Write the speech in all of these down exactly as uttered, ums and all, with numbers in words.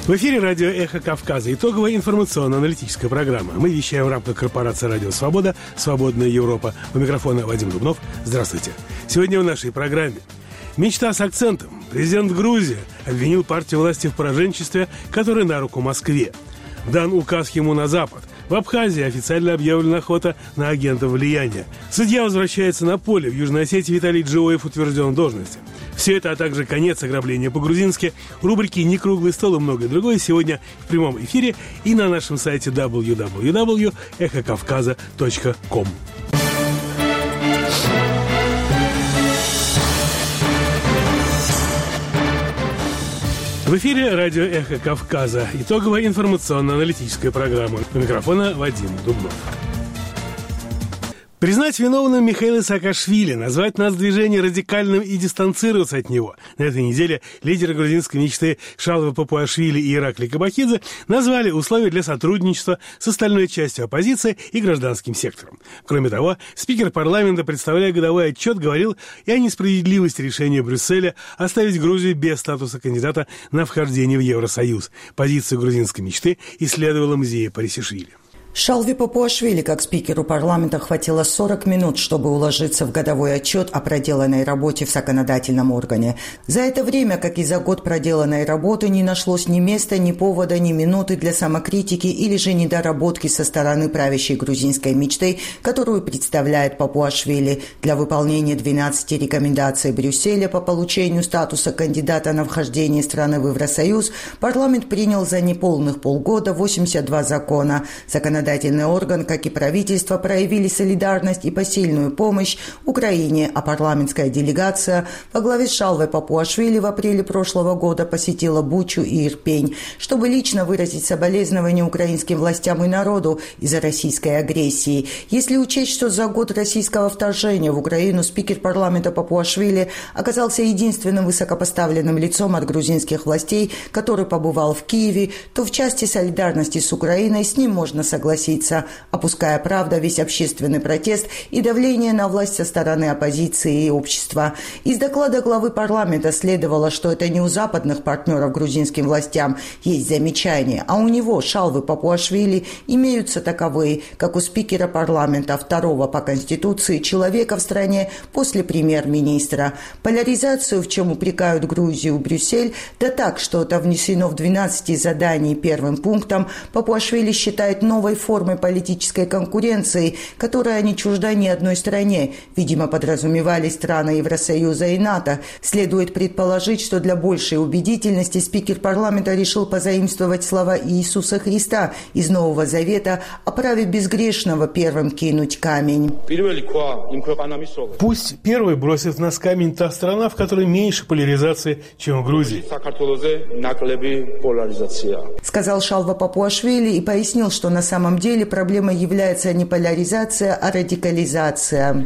В эфире радио «Эхо Кавказа». Итоговая информационно-аналитическая программа. Мы вещаем в рамках корпорации «Радио Свобода», «Свободная Европа». У микрофона Вадим Дубнов. Здравствуйте. Сегодня в нашей программе мечта с акцентом. Президент Грузии обвинил партию власти в пораженчестве, которое на руку Москве. Дан указ ему на Запад. В Абхазии официально объявлена охота на агентов влияния. Судья возвращается на поле. В Южной Осетии Виталий Джоев утвержден в должности. Все это, а также конец ограбления по-грузински, рубрики «Не круглый стол» и многое другое сегодня в прямом эфире и на нашем сайте дабл ю дабл ю дабл ю точка эхо кавказа точка ком. В эфире радио «Эхо Кавказа». Итоговая информационно-аналитическая программа. У микрофона Вадим Дубнов. Признать виновным Михаила Саакашвили, назвать нацдвижение радикальным и дистанцироваться от него. На этой неделе лидеры грузинской мечты Шалва Папуашвили и Ираклий Кабахидзе назвали условия для сотрудничества с остальной частью оппозиции и гражданским сектором. Кроме того, спикер парламента, представляя годовой отчет, говорил и о несправедливости решения Брюсселя оставить Грузию без статуса кандидата на вхождение в Евросоюз. Позицию грузинской мечты исследовала Мзея Парисишвили. Шалве Папуашвили, как спикеру парламента, хватило сорок минут, чтобы уложиться в годовой отчет о проделанной работе в законодательном органе. За это время, как и за год проделанной работы, не нашлось ни места, ни повода, ни минуты для самокритики или же недоработки со стороны правящей грузинской мечты, которую представляет Папуашвили. Для выполнения двенадцати рекомендаций Брюсселя по получению статуса кандидата на вхождение страны в Евросоюз парламент принял за неполных полгода восемьдесят два закона. Законодательный Законодательный орган, как и правительство, проявили солидарность и посильную помощь Украине, а парламентская делегация во главе с Шалвой Папуашвили в апреле прошлого года посетила Бучу и Ирпень, чтобы лично выразить соболезнования украинским властям и народу из-за российской агрессии. Если учесть, что за год российского вторжения в Украину спикер парламента Папуашвили оказался единственным высокопоставленным лицом от грузинских властей, который побывал в Киеве, то в части солидарности с Украиной с ним можно согласиться. согласиться, опуская, правда, весь общественный протест и давление на власть со стороны оппозиции и общества. Из доклада главы парламента следовало, что это не у западных партнеров грузинским властям есть замечания, а у него, Шалвы Папуашвили, имеются таковые, как у спикера парламента, второго по Конституции человека в стране после премьер-министра. Поляризацию, в чем упрекают Грузию Брюссель, да так, что это внесено в двенадцати заданий первым пунктом, Папуашвили считает новой формой политической конкуренции, которая не чужда ни одной стране. Видимо, подразумевались страны Евросоюза и НАТО. Следует предположить, что для большей убедительности спикер парламента решил позаимствовать слова Иисуса Христа из Нового Завета, оправив безгрешного первым кинуть камень. Пусть первой бросит в нас камень та страна, в которой меньше поляризации, чем в Грузии, сказал Шалва Папуашвили и пояснил, что на самом деле проблемой является не поляризация, а радикализация.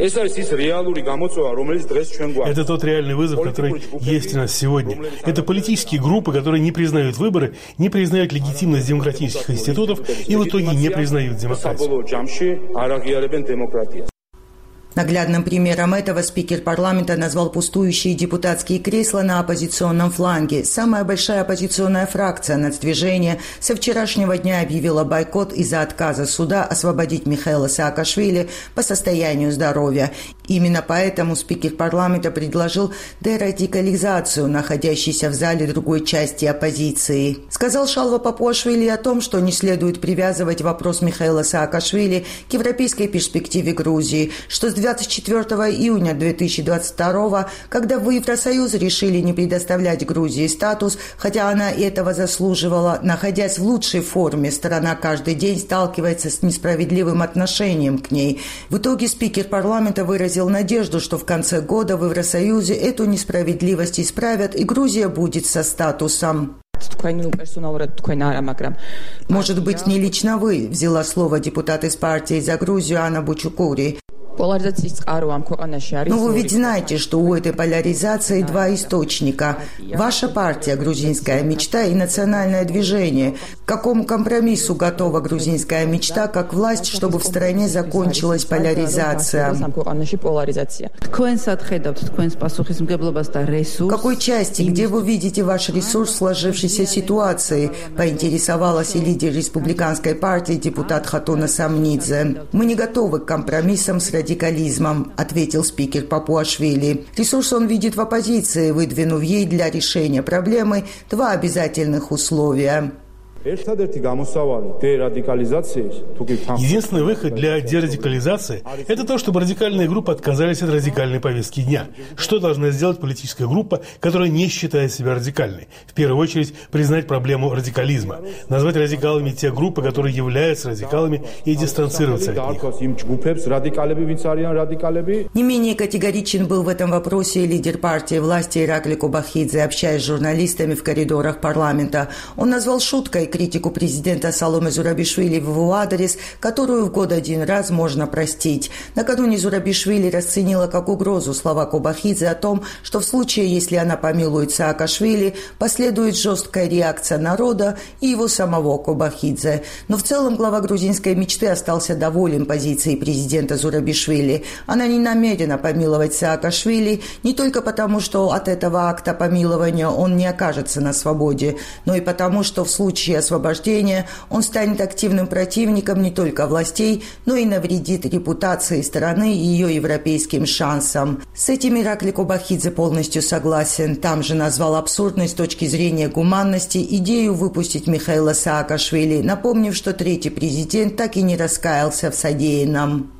Это тот реальный вызов, который есть у нас сегодня. Это политические группы, которые не признают выборы, не признают легитимность демократических институтов и в итоге не признают демократию. Наглядным примером этого спикер парламента назвал пустующие депутатские кресла на оппозиционном фланге. Самая большая оппозиционная фракция нацдвижения со вчерашнего дня объявила бойкот из-за отказа суда освободить Михаила Саакашвили по состоянию здоровья. Именно поэтому спикер парламента предложил дерадикализацию находящейся в зале другой части оппозиции. Сказал Шалва Папуашвили о том, что не следует привязывать вопрос Михаила Саакашвили к европейской перспективе Грузии, что с двадцать четвёртого июня две тысячи двадцать второго, когда в Евросоюз решили не предоставлять Грузии статус, хотя она этого заслуживала, находясь в лучшей форме, страна каждый день сталкивается с несправедливым отношением к ней. В итоге спикер парламента выразил надежду, что в конце года в Евросоюзе эту несправедливость исправят и Грузия будет со статусом. Может быть, не лично вы, взяла слово депутат из партии «За Грузию» Анна Бучукури. Ну, вы ведь знаете, что у этой поляризации два источника. Ваша партия «Грузинская мечта» и национальное движение. К какому компромиссу готова грузинская мечта как власть, чтобы в стране закончилась поляризация? В какой части, где вы видите ваш ресурс в сложившейся ситуации? Поинтересовалась и лидер республиканской партии депутат Хатуна Самнидзе. Мы не готовы к компромиссам с радикализмом, ответил спикер Папуашвили. Ресурс он видит в оппозиции, выдвинув ей для решения проблемы два обязательных условия. Единственный выход для дерадикализации – это то, чтобы радикальные группы отказались от радикальной повестки дня. Что должна сделать политическая группа, которая не считает себя радикальной? В первую очередь, признать проблему радикализма. Назвать радикалами те группы, которые являются радикалами, и дистанцироваться от них. Не менее категоричен был в этом вопросе и лидер партии власти Иракли Кобахидзе, общаясь с журналистами в коридорах парламента. Он назвал шуткой критику президента Саломе Зурабишвили в его адрес, которую в год один раз можно простить. Накануне Зурабишвили расценила как угрозу слова Кобахидзе о том, что в случае, если она помилует Саакашвили, последует жесткая реакция народа и его самого Кобахидзе. Но в целом глава грузинской мечты остался доволен позицией президента Зурабишвили. Она не намерена помиловать Саакашвили не только потому, что от этого акта помилования он не окажется на свободе, но и потому, что в случае освобождения он станет активным противником не только властей, но и навредит репутации страны и ее европейским шансам. С этим Иракли Кобахидзе полностью согласен. Там же назвал абсурдной с точки зрения гуманности идею выпустить Михаила Саакашвили, напомнив, что третий президент так и не раскаялся в содеянном.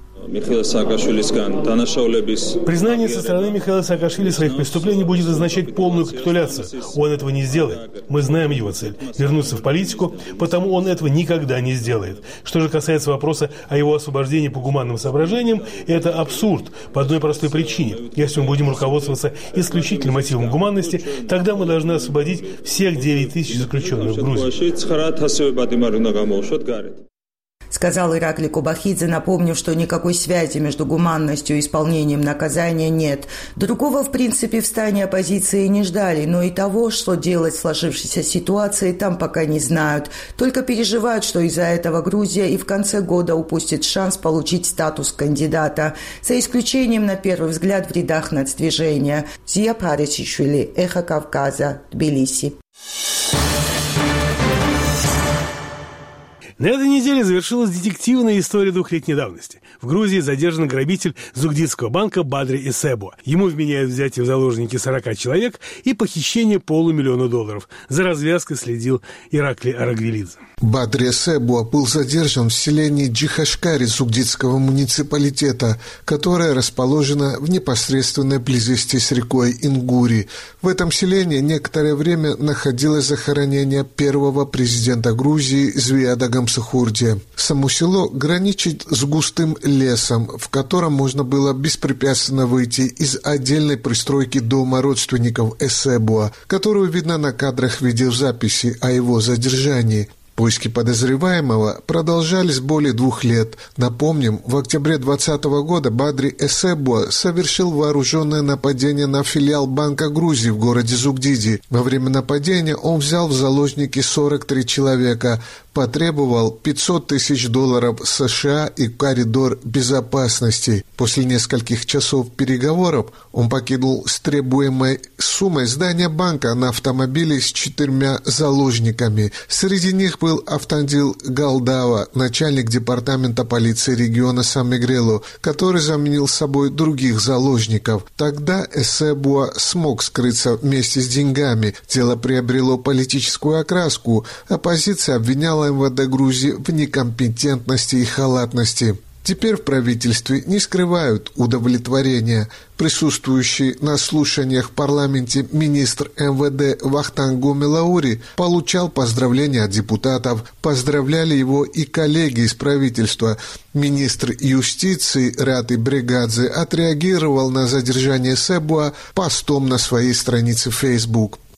Признание со стороны Михаила Саакашвили своих преступлений будет означать полную капитуляцию. Он этого не сделает. Мы знаем его цель – вернуться в политику, потому он этого никогда не сделает. Что же касается вопроса о его освобождении по гуманным соображениям, это абсурд по одной простой причине. Если мы будем руководствоваться исключительно мотивом гуманности, тогда мы должны освободить всех девять тысяч заключенных в Грузии. Сказал Иракли Кобахидзе, напомнив, что никакой связи между гуманностью и исполнением наказания нет. Другого, в принципе, в стане оппозиции не ждали, но и того, что делать в сложившейся ситуации, там пока не знают. Только переживают, что из-за этого Грузия и в конце года упустит шанс получить статус кандидата, за исключением, на первый взгляд, в рядах нацдвижения. Зия Парисишвили, Эхо Кавказа, Тбилиси. На этой неделе завершилась детективная история двухлетней давности. В Грузии задержан грабитель Зугдидского банка Бадри Эсебуа. Ему вменяют взятие в заложники сорока человек и похищение полумиллиона долларов. За развязкой следил Иракли Арагвелидзе. Бадри Эсебуа был задержан в селении Джихашкари Зугдидского муниципалитета, которое расположено в непосредственной близости с рекой Ингури. В этом селении некоторое время находилось захоронение первого президента Грузии Звияда Гамсахурдия. Само село граничит с густым лесом, в котором можно было беспрепятственно выйти из отдельной пристройки дома родственников Эсебуа, которую видно на кадрах видеозаписи о его задержании. Поиски подозреваемого продолжались более двух лет. Напомним, в октябре двадцатого года Бадри Эсебуа совершил вооруженное нападение на филиал Банка Грузии в городе Зугдиди. Во время нападения он взял в заложники сорок три человека, потребовал пятьсот тысяч долларов США и коридор безопасности. После нескольких часов переговоров он покинул с требуемой суммой здание банка на автомобиле с четырьмя заложниками. Среди них был Автандил Галдава, начальник департамента полиции региона Сан-Мигрело, который заменил собой других заложников. Тогда Эсебуа смог скрыться вместе с деньгами. Дело приобрело политическую окраску. Оппозиция обвиняла эм вэ дэ Грузии в некомпетентности и халатности. Теперь в правительстве не скрывают удовлетворения. Присутствующий на слушаниях в парламенте министр эм вэ дэ Вахтанг Гумилаури получал поздравления от депутатов. Поздравляли его и коллеги из правительства. Министр юстиции Рати Бригадзе отреагировал на задержание Эсебуа постом на своей странице Facebook.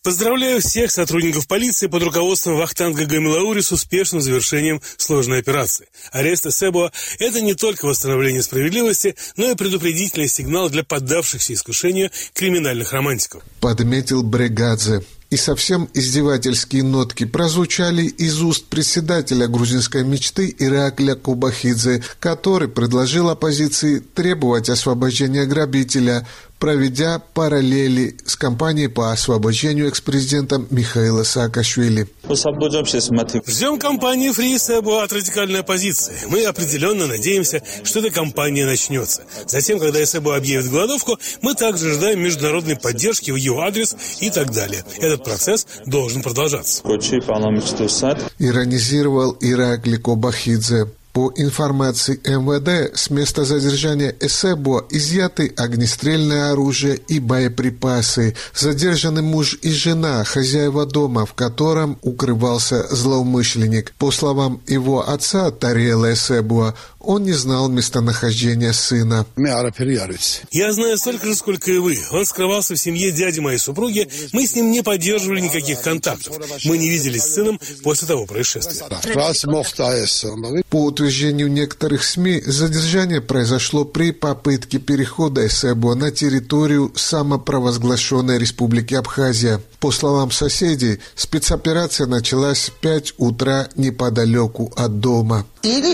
Поздравляю всех сотрудников полиции под руководством Вахтанга Гамилаури с успешным завершением сложной операции. Арест Эсебуа – это не только восстановление справедливости, но и предупредительный сигнал для поддавшихся искушению криминальных романтиков. Подметил Брегадзе. И совсем издевательские нотки прозвучали из уст председателя грузинской мечты Иракля Кобахидзе, который предложил оппозиции требовать освобождения грабителя, проведя параллели с кампанией по освобождению экс-президента Михаила Саакашвили. Ждем кампании Free Эсебуа от радикальной оппозиции. Мы определенно надеемся, что эта кампания начнется. Затем, когда Эсебуа объявит голодовку, мы также ожидаем международной поддержки в его адрес и так далее. Этот процесс должен продолжаться. Иронизировал Иракли Кобахидзе. По информации эм вэ дэ, с места задержания Эсебуа изъяты огнестрельное оружие и боеприпасы. Задержаны муж и жена, хозяева дома, в котором укрывался злоумышленник. По словам его отца Тариэла Эсебуа, он не знал местонахождения сына. Я знаю столько же, сколько и вы. Он скрывался в семье дяди моей супруги. Мы с ним не поддерживали никаких контактов. Мы не виделись с сыном после того происшествия. По утверждению некоторых СМИ, задержание произошло при попытке перехода Эсебуа на территорию самопровозглашенной Республики Абхазия. По словам соседей, спецоперация началась в пять утра неподалеку от дома.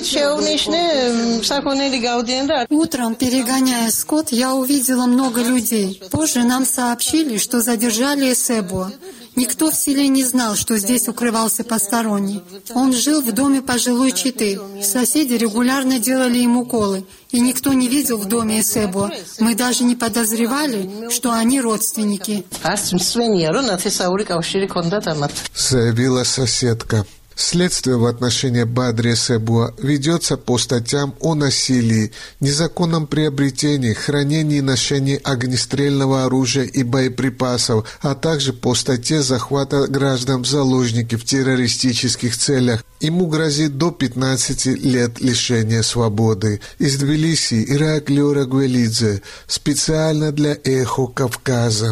Утром, перегоняя скот, я увидела много людей. Позже нам сообщили, что задержали Эсебуа. Никто в селе не знал, что здесь укрывался посторонний. Он жил в доме пожилой четы. Соседи регулярно делали ему уколы, и никто не видел в доме Эсебуа. Мы даже не подозревали, что они родственники. Заявила соседка. Следствие в отношении Бадри Эсебуа ведется по статьям о насилии, незаконном приобретении, хранении и ношении огнестрельного оружия и боеприпасов, а также по статье захвата граждан в заложники в террористических целях. Ему грозит до пятнадцати лет лишения свободы. Из Тбилиси Иракли Орагвелидзе. Специально для «Эхо Кавказа».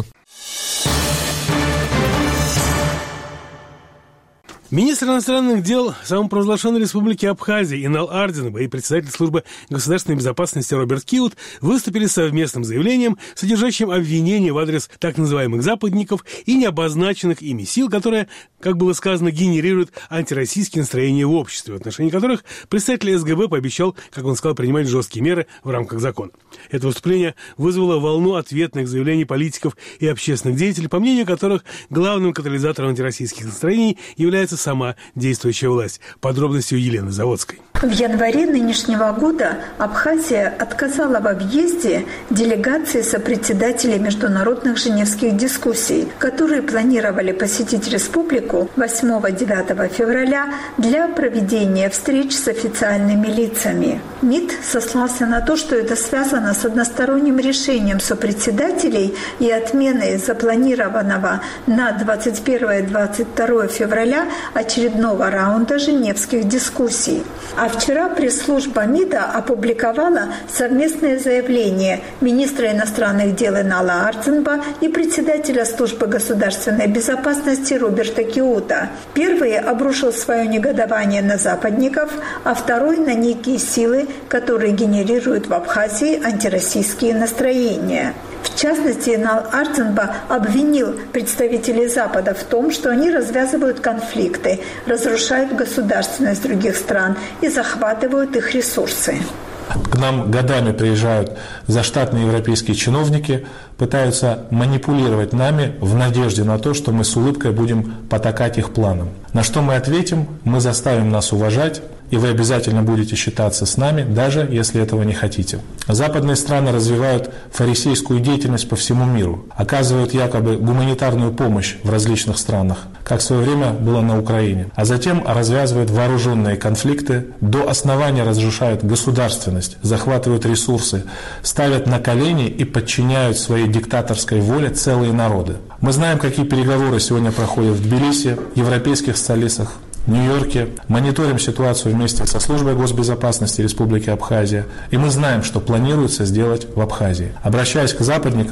Министр иностранных дел самопровозглашенной республики Абхазия Инал Ардинова и председатель службы государственной безопасности Роберт Киут выступили с совместным заявлением, содержащим обвинения в адрес так называемых западников и необозначенных ими сил, которые, как было сказано, генерируют антироссийские настроения в обществе, в отношении которых представитель эс гэ бэ пообещал, как он сказал, принимать жесткие меры в рамках закона. Это выступление вызвало волну ответных заявлений политиков и общественных деятелей, по мнению которых главным катализатором антироссийских настроений является сама действующая власть. Подробности у Елены Заводской. В январе нынешнего года Абхазия отказала в объезде делегации сопредседателей международных женевских дискуссий, которые планировали посетить республику восьмого-девятого февраля для проведения встреч с официальными лицами. МИД сослался на то, что это связано с односторонним решением сопредседателей и отменой запланированного на двадцать первое — двадцать второе февраля очередного раунда женевских дискуссий. А вчера пресс-служба МИДа опубликовала совместное заявление министра иностранных дел Инала Ардинова и председателя службы государственной безопасности Роберта Киута. Первый обрушил свое негодование на западников, а второй на некие силы, которые генерируют в Абхазии антироссийские настроения. В частности, Инал Ардинова обвинил представителей Запада в том, что они развязывают конфликты, разрушают государственность других стран и захватывают их ресурсы. К нам годами приезжают заштатные европейские чиновники, пытаются манипулировать нами в надежде на то, что мы с улыбкой будем потакать их планам. На что мы ответим: мы заставим нас уважать, и вы обязательно будете считаться с нами, даже если этого не хотите. Западные страны развивают фарисейскую деятельность по всему миру, оказывают якобы гуманитарную помощь в различных странах, как в свое время было на Украине, а затем развязывают вооруженные конфликты, до основания разрушают государственность, захватывают ресурсы, ставят на колени и подчиняют своей диктаторской воле целые народы. Мы знаем, какие переговоры сегодня проходят в Тбилиси, европейских столицах, в Нью-Йорке, мониторим ситуацию вместе со службой госбезопасности Республики Абхазия, и мы знаем, что планируется сделать в Абхазии. Обращаясь к западникам,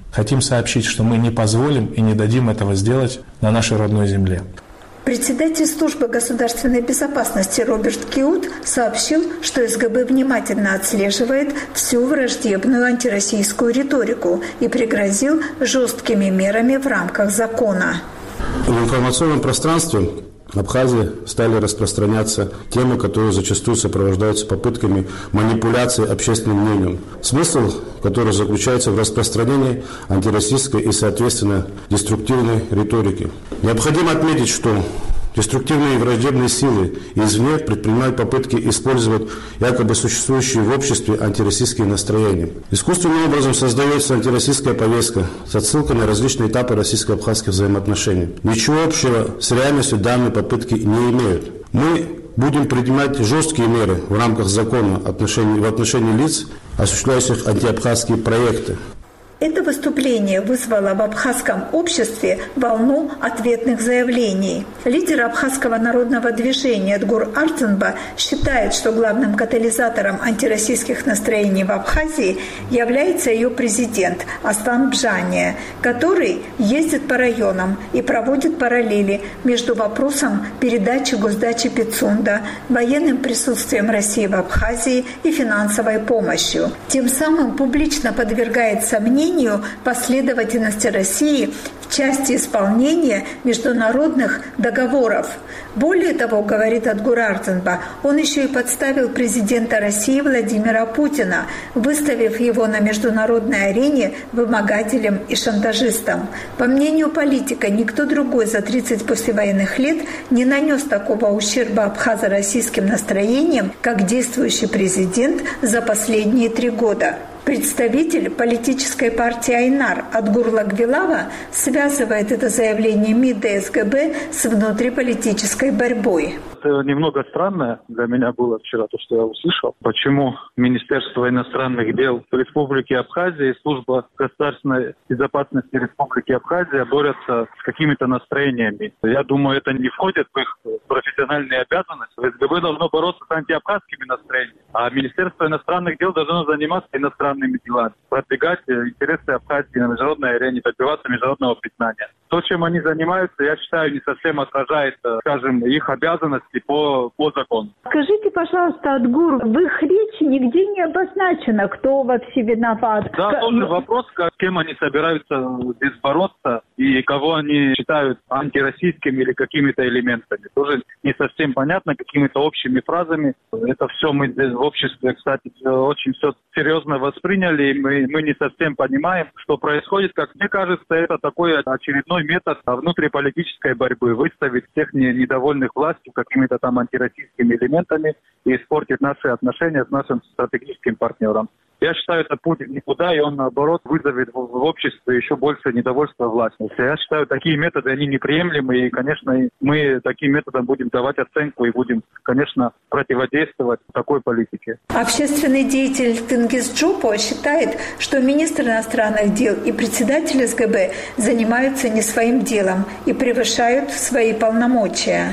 Хотим сообщить, что мы не позволим и не дадим этого сделать на нашей родной земле. Председатель службы государственной безопасности Роберт Киут сообщил, что СГБ внимательно отслеживает всю враждебную антироссийскую риторику и пригрозил жесткими мерами в рамках закона. В информационном пространстве Абхазии стали распространяться темы, которые зачастую сопровождаются попытками манипуляции общественным мнением. Смысл, который заключается в распространении антироссийской и, соответственно, деструктивной риторики. Необходимо отметить, что деструктивные и враждебные силы извне предпринимают попытки использовать якобы существующие в обществе антироссийские настроения. Искусственным образом создается антироссийская повестка с отсылкой на различные этапы российско-абхазских взаимоотношений. Ничего общего с реальностью данные попытки не имеют. Мы будем принимать жесткие меры в рамках закона в отношении лиц, осуществляющих антиабхазские проекты. Это выступление вызвало в абхазском обществе волну ответных заявлений. Лидер абхазского народного движения Эдгур Арцинба считает, что главным катализатором антироссийских настроений в Абхазии является ее президент Аслан Бжания, который ездит по районам и проводит параллели между вопросом передачи госдачи Пицунда, военным присутствием России в Абхазии и финансовой помощью. Тем самым публично подвергает сомнению последовательности России в части исполнения международных договоров. Более того, говорит Эдгур Арцинба, он еще и подставил президента России Владимира Путина, выставив его на международной арене вымогателем и шантажистом. По мнению политика, никто другой за тридцать послевоенных лет не нанес такого ущерба абхазо-российским настроениям, как действующий президент за последние три года. Представитель политической партии Айнар Адгур Лагвилава связывает это заявление МИДа СГБ с внутриполитической борьбой. Это немного странно для меня было вчера, то, что я услышал. Почему Министерство иностранных дел Республики Абхазия и Служба государственной безопасности Республики Абхазия борются с какими-то настроениями. Я думаю, это не входит в их профессиональные обязанности. СГБ должно бороться с антиабхазскими настроениями, а Министерство иностранных дел должно заниматься иностранными делами, продвигать интересы Абхазии на международной арене, добиваться международного признания. То, чем они занимаются, я считаю, не совсем отражает, скажем, их обязанности по, по закону. Скажите, пожалуйста, Адгур, в их речи нигде не обозначено, кто вообще виноват. Да, К... тоже вопрос, с кем они собираются здесь бороться и кого они считают антироссийскими или какими-то элементами. Тоже не совсем понятно, какими-то общими фразами. Это все мы здесь в обществе, кстати, очень все серьезно восприняли, и мы, мы не совсем понимаем, что происходит. Как мне кажется, это такой очередной метод внутриполитической борьбы. Выставить всех недовольных властью какими-то там антироссийскими элементами и испортить наши отношения с нашим стратегическим партнером. Я считаю, это путь никуда, и он, наоборот, вызовет в, в обществе еще больше недовольства властью. Я считаю, такие методы, они неприемлемы, и, конечно, мы таким методом будем давать оценку и будем, конечно, противодействовать такой политике. Общественный деятель Тенгиз Джупо считает, что министр иностранных дел и председатель СГБ занимаются не своим делом и превышают свои полномочия.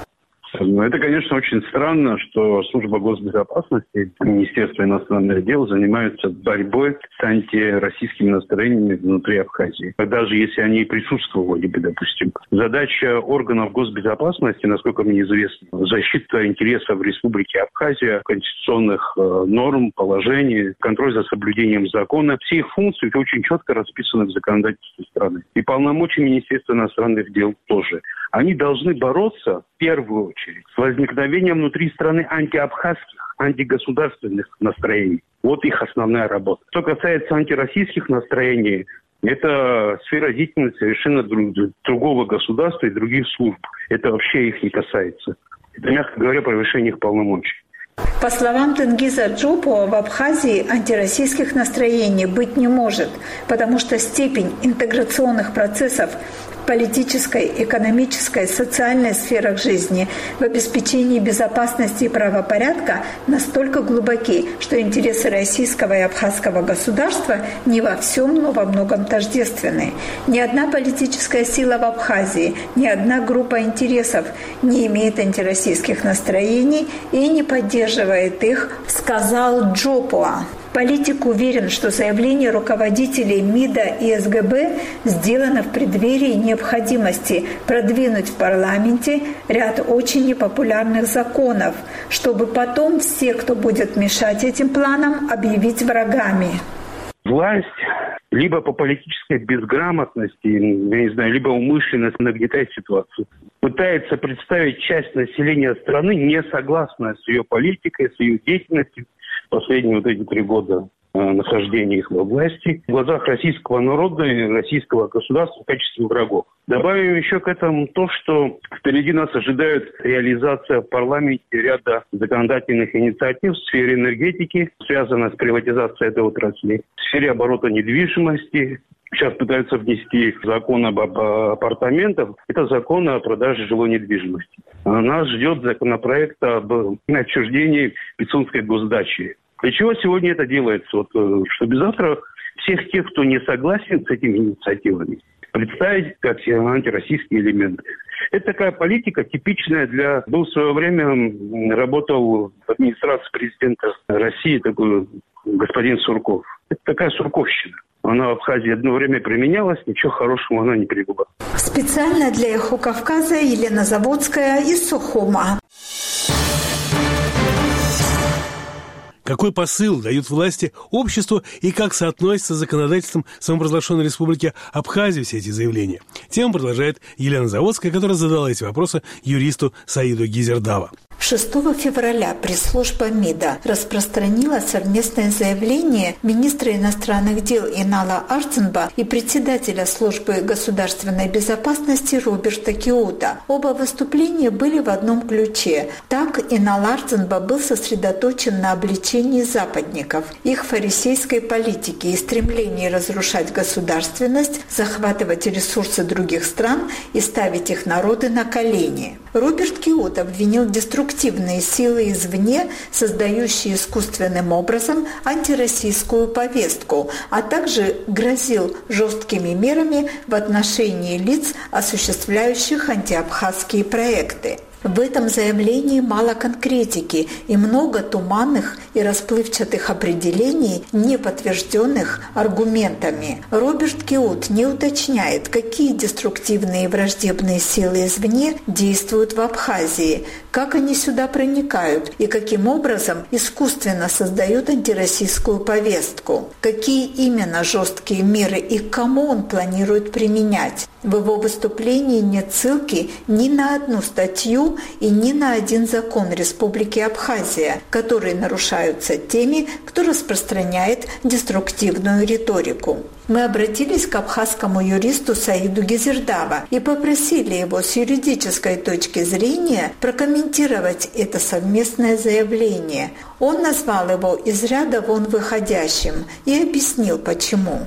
Ну, это, конечно, очень странно, что Служба госбезопасности, Министерство иностранных дел занимаются борьбой с антироссийскими настроениями внутри Абхазии. Даже если они и присутствовали бы, допустим. Задача органов госбезопасности, насколько мне известно, защита интересов Республики Абхазия, конституционных э, норм, положений, контроль за соблюдением закона. Все их функции очень четко расписаны в законодательстве страны. И полномочия Министерства иностранных дел тоже. Они должны бороться в первую очередь с возникновением внутри страны антиабхазских, антигосударственных настроений. Вот их основная работа. Что касается антироссийских настроений, это сфера деятельности совершенно друг, другого государства и других служб. Это вообще их не касается. Это, мягко говоря, превышение их полномочий. По словам Тенгиза Джупо, в Абхазии антироссийских настроений быть не может, потому что степень интеграционных процессов в политической, экономической, социальной сферах жизни, в обеспечении безопасности и правопорядка настолько глубоки, что интересы российского и абхазского государства не во всем, но во многом тождественны. Ни одна политическая сила в Абхазии, ни одна группа интересов не имеет антироссийских настроений и не поддерживает поддерживает их, сказал Джопуа. Политик уверен, что заявление руководителей МИДа и СГБ сделано в преддверии необходимости продвинуть в парламенте ряд очень непопулярных законов, чтобы потом все, кто будет мешать этим планам, объявить врагами. Власть либо по политической безграмотности, я не знаю, либо умышленно нагнетает ситуацию, пытается представить часть населения страны, не согласная с ее политикой, с ее деятельностью последние вот эти три года э, нахождения их во власти, в глазах российского народа и российского государства в качестве врагов. Добавим еще к этому то, что впереди нас ожидает реализация в парламенте ряда законодательных инициатив в сфере энергетики, связанных с приватизацией этой отрасли, в сфере оборота недвижимости. Сейчас пытаются внести закон об апартаментах. Это закон о продаже жилой недвижимости. А нас ждет законопроект об отчуждении Пицунской госдачи. Для чего сегодня это делается? Вот, чтобы завтра всех тех, кто не согласен с этими инициативами, представить как антироссийские элементы. Это такая политика типичная для... Был в свое время, работал в администрации президента России такой господин Сурков. Это такая сурковщина. Она в Абхазии одно время применялась, ничего хорошего она не привела. Специально для «Эхо Кавказа» Елена Заводская из Сухума. Какой посыл дают власти обществу и как соотносится с законодательством самопровозглашенной республики Абхазия все эти заявления? Тему продолжает Елена Заводская, которая задала эти вопросы юристу Саиду Гизердава. шестого февраля пресс-служба МИДа распространила совместное заявление министра иностранных дел Инала Арцинба и председателя службы государственной безопасности Роберта Киута. Оба выступления были в одном ключе. Так Инал Арцинба был сосредоточен на обличении западников, их фарисейской политики и стремлении разрушать государственность, захватывать ресурсы других стран и ставить их народы на колени. Роберт Киут обвинил деструктивные силы извне, создающие искусственным образом антироссийскую повестку, а также грозил жесткими мерами в отношении лиц, осуществляющих антиабхазские проекты. В этом заявлении мало конкретики и много туманных и расплывчатых определений, не подтвержденных аргументами. Роберт Киут не уточняет, какие деструктивные и враждебные силы извне действуют в Абхазии, как они сюда проникают и каким образом искусственно создают антироссийскую повестку, какие именно жесткие меры и к кому он планирует применять. В его выступлении нет ссылки ни на одну статью и ни на один закон Республики Абхазия, которые нарушаются теми, кто распространяет деструктивную риторику. Мы обратились к абхазскому юристу Саиду Гизердава и попросили его с юридической точки зрения прокомментировать это совместное заявление. Он назвал его из ряда вон выходящим и объяснил, почему.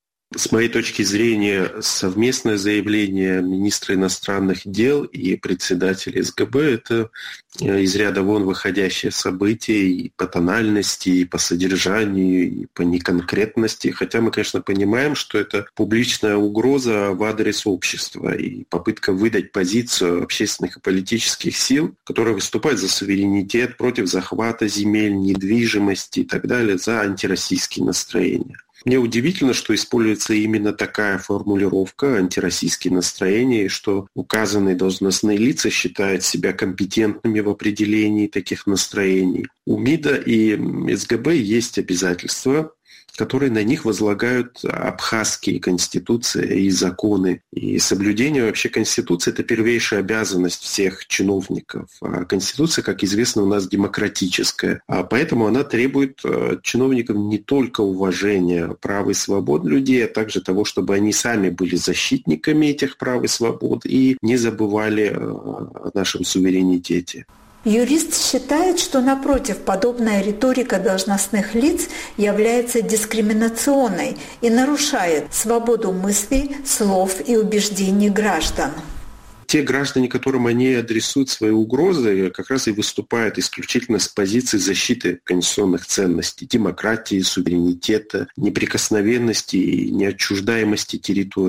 С моей точки зрения, совместное заявление министра иностранных дел и председателя СГБ – это из ряда вон выходящее событие и по тональности, и по содержанию, и по неконкретности. Хотя мы, конечно, понимаем, что это публичная угроза в адрес общества и попытка выдать позицию общественных и политических сил, которые выступают за суверенитет, против захвата земель, недвижимости и так далее, за антироссийские настроения. Мне удивительно, что используется именно такая формулировка «антироссийские настроения», и что указанные должностные лица считают себя компетентными в определении таких настроений. У МИДа и СГБ есть обязательства, которые на них возлагают абхазские конституции и законы. И соблюдение вообще Конституции – это первейшая обязанность всех чиновников. А Конституция, как известно, у нас демократическая. А поэтому она требует от чиновников не только уважения прав и свобод людей, а также того, чтобы они сами были защитниками этих прав и свобод и не забывали о нашем суверенитете. Юрист считает, что, напротив, подобная риторика должностных лиц является дискриминационной и нарушает свободу мыслей, слов и убеждений граждан. Те граждане, которым они адресуют свои угрозы, как раз и выступают исключительно с позиции защиты конституционных ценностей, демократии, суверенитета, неприкосновенности и неотчуждаемости территории.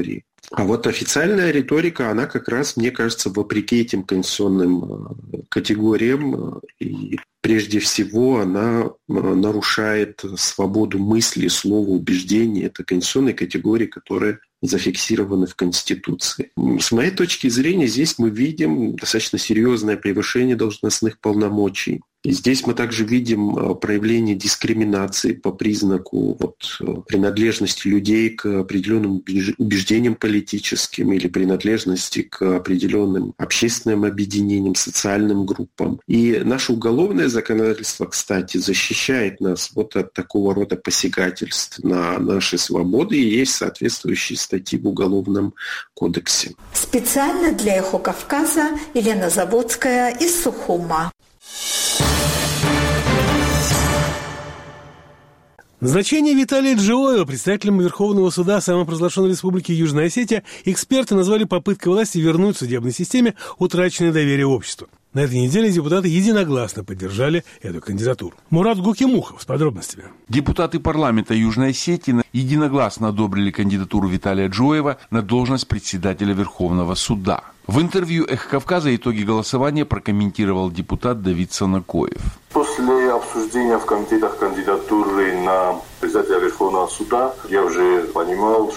А вот официальная риторика, она как раз, мне кажется, вопреки этим конституционным категориям, и прежде всего она нарушает свободу мысли, слова, убеждений. Это конституционные категории, которые зафиксированы в Конституции. С моей точки зрения, здесь мы видим достаточно серьезное превышение должностных полномочий. И здесь мы также видим проявление дискриминации по признаку вот, принадлежности людей к определенным убеждениям политическим или принадлежности к определенным общественным объединениям, социальным группам. И наше уголовное законодательство, кстати, защищает нас вот от такого рода посягательств на наши свободы, и есть соответствующие статьи в Уголовном кодексе. Специально для «Эхо Кавказа» Елена Заводская из Сухума. Назначение Виталия Джоева председателем Верховного суда самопровозглашенной Республики Южная Осетия эксперты назвали попыткой власти вернуть в судебной системе утраченное доверие обществу. На этой неделе депутаты единогласно поддержали эту кандидатуру. Мурат Гукимухов с подробностями. Депутаты парламента Южной Осетии единогласно одобрили кандидатуру Виталия Джоева на должность председателя Верховного суда. В интервью «Эхо Кавказа» итоги голосования прокомментировал депутат Давид Санакоев. После обсуждения в комитетах кандидатуры на председателя Верховного суда я уже понимал,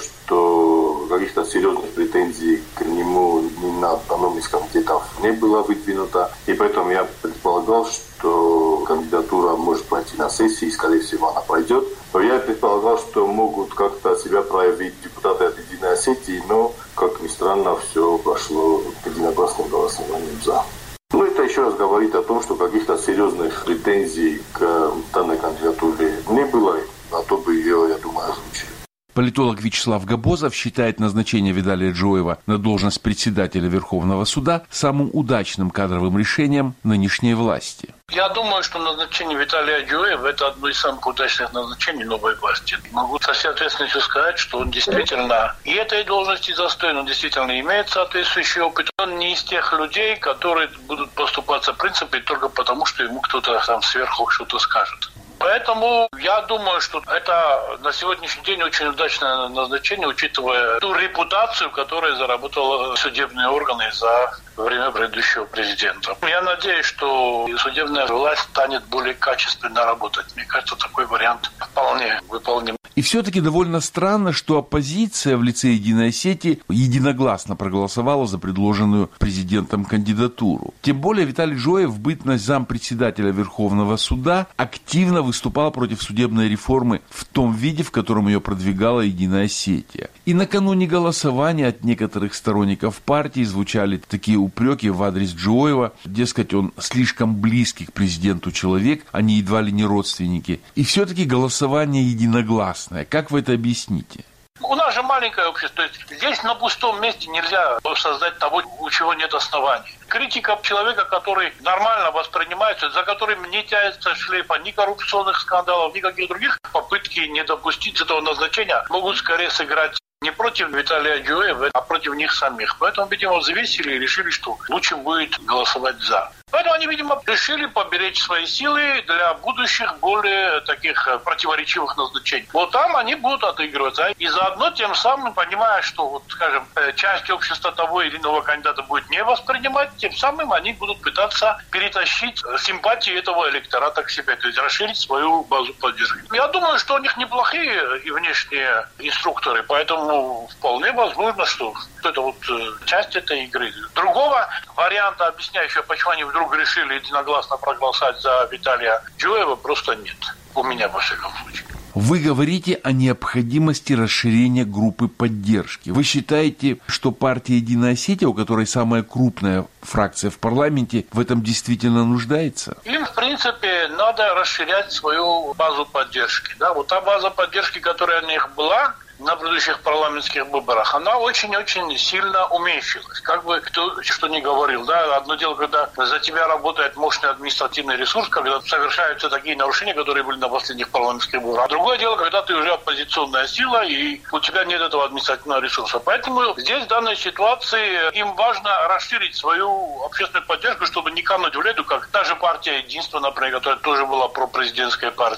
что каких-то серьезных претензий к нему ни на одном из комитетов не было выдвинуто. И поэтому я предполагал, что кандидатура может пройти на сессии, и, скорее всего, она пройдет. Но я предполагал, что могут как-то себя проявить депутаты от Единой Осетии, но, как ни странно, все прошло единогласным голосованием «за». Ну, это еще раз говорит о том, что каких-то серьезных претензий к данной кандидатуре не было, а то бы ее, я думаю, озвучили. Политолог Вячеслав Габозов считает назначение Виталия Джоева на должность председателя Верховного суда самым удачным кадровым решением нынешней власти. Я думаю, что назначение Виталия Джоева – это одно из самых удачных назначений новой власти. Могу со всей ответственностью сказать, что он действительно и этой должности достоин, он действительно имеет соответствующий опыт. Он не из тех людей, которые будут поступаться принципами только потому, что ему кто-то там сверху что-то скажет. Поэтому я думаю, что это на сегодняшний день очень удачное назначение, учитывая ту репутацию, которую заработали судебные органы за время предыдущего президента. Я надеюсь, что судебная власть станет более качественно работать. Мне кажется, такой вариант вполне выполним. И все-таки довольно странно, что оппозиция в лице Единой Осетии единогласно проголосовала за предложенную президентом кандидатуру. Тем более Виталий Джоев в бытность зампредседателя Верховного суда активно выступал против судебной реформы в том виде, в котором ее продвигала Единая Осетия. И накануне голосования от некоторых сторонников партии звучали такие упреки в адрес Джоева, дескать, он слишком близкий к президенту человек, они едва ли не родственники. И все-таки голосование единогласное. Как вы это объясните? У нас же маленькое общество. Здесь на пустом месте нельзя создать того, у чего нет оснований. Критика человека, который нормально воспринимается, за которым не тянется шлейфа ни коррупционных скандалов, никаких других, попытки не допустить этого назначения могут скорее сыграть не против Виталия Джоева, а против них самих. Поэтому, видимо, взвесили и решили, что лучше будет голосовать «за». Поэтому они, видимо, решили поберечь свои силы для будущих более таких противоречивых назначений. Вот там они будут отыгрываться. И заодно тем самым, понимая, что, вот, скажем, часть общества того или иного кандидата будет не воспринимать, тем самым они будут пытаться перетащить симпатии этого электората к себе, то есть расширить свою базу поддержки. Я думаю, что у них неплохие и внешние инструкторы, поэтому вполне возможно, что это вот часть этой игры. Другого варианта, объясняющего, почему они вдруг решили единогласно проголосовать за Виталия Джоева, просто нет. У меня, во всяком случае. Вы говорите о необходимости расширения группы поддержки. Вы считаете, что партия «Единая Осетия», у которой самая крупная фракция в парламенте, в этом действительно нуждается? Им, в принципе, надо расширять свою базу поддержки. Да? Вот та база поддержки, которая у них была на предыдущих парламентских выборах, она очень-очень сильно уменьшилась. Как бы кто что ни говорил, да, одно дело, когда за тебя работает мощный административный ресурс, когда совершаются такие нарушения, которые были на последних парламентских выборах. А другое дело, когда ты уже оппозиционная сила, и у тебя нет этого административного ресурса. Поэтому здесь в данной ситуации им важно расширить свою общественную поддержку, чтобы не кануть в лету, как та же партия «Единство», например, которая тоже была пропрезидентской партией.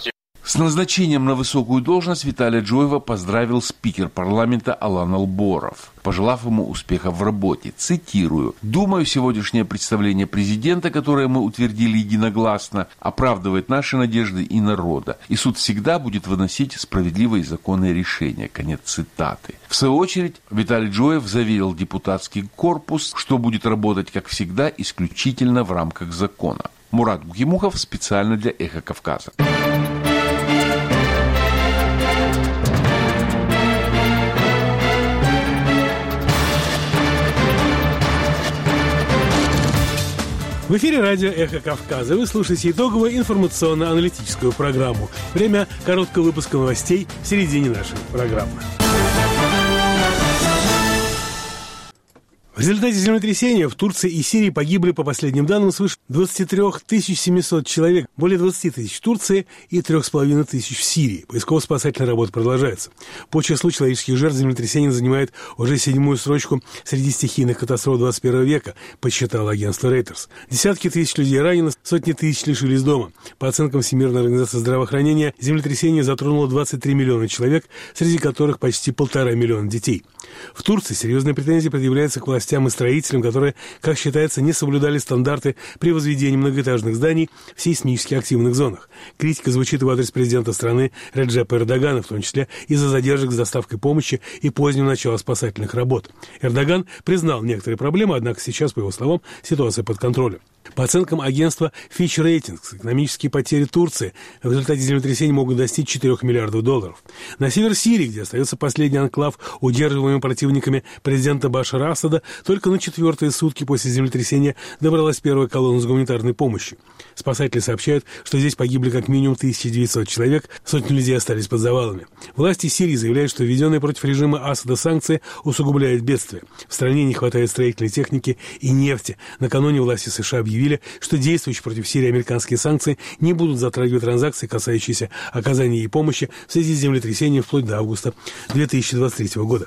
С назначением на высокую должность Виталия Джоева поздравил спикер парламента Алан Алборов, пожелав ему успехов в работе. Цитирую: «Думаю, сегодняшнее представление президента, которое мы утвердили единогласно, оправдывает наши надежды и народа, и суд всегда будет выносить справедливые и законные решения». Конец цитаты. В свою очередь, Виталий Джоев заверил депутатский корпус, что будет работать, как всегда, исключительно в рамках закона. Мурат Гукимухов специально для «Эхо Кавказа». В эфире радио «Эхо Кавказа». Вы слушаете итоговую информационно-аналитическую программу. Время короткого выпуска новостей в середине нашей программы. В результате землетрясения в Турции и Сирии погибли, по последним данным, свыше двадцать три тысячи семьсот человек, более двадцать тысяч в Турции и три с половиной тысяч в Сирии. Поисково-спасательная работа продолжается. По числу человеческих жертв землетрясение занимает уже седьмую строчку среди стихийных катастроф двадцать первого века, подсчитало агентство Reuters. Десятки тысяч людей ранены, сотни тысяч лишились дома. По оценкам Всемирной организации здравоохранения, землетрясение затронуло двадцать три миллиона человек, среди которых почти полтора миллиона детей. В Турции серьезные претензии предъявляются к властям и строителям, которые, как считается, не соблюдали стандарты при возведении многоэтажных зданий в сейсмически активных зонах. Критика звучит в адрес президента страны Реджепа Эрдогана, в том числе из-за задержек с доставкой помощи и позднего начала спасательных работ. Эрдоган признал некоторые проблемы, однако сейчас, по его словам, ситуация под контролем. По оценкам агентства Fitch Ratings, экономические потери Турции в результате землетрясения могут достичь четырёх миллиардов долларов. На север Сирии, где остается последний анклав, удерживаемый противниками президента Башара Асада, только на четвертые сутки после землетрясения добралась первая колонна с гуманитарной помощью. Спасатели сообщают, что здесь погибли как минимум тысяча девятьсот человек, сотни людей остались под завалами. Власти Сирии заявляют, что введенные против режима Асада санкции усугубляют бедствие. В стране не хватает строительной техники и нефти. Накануне власти США объявили, что действующие против Сирии американские санкции не будут затрагивать транзакции, касающиеся оказания ей помощи в связи с землетрясением вплоть до августа две тысячи двадцать третьего года.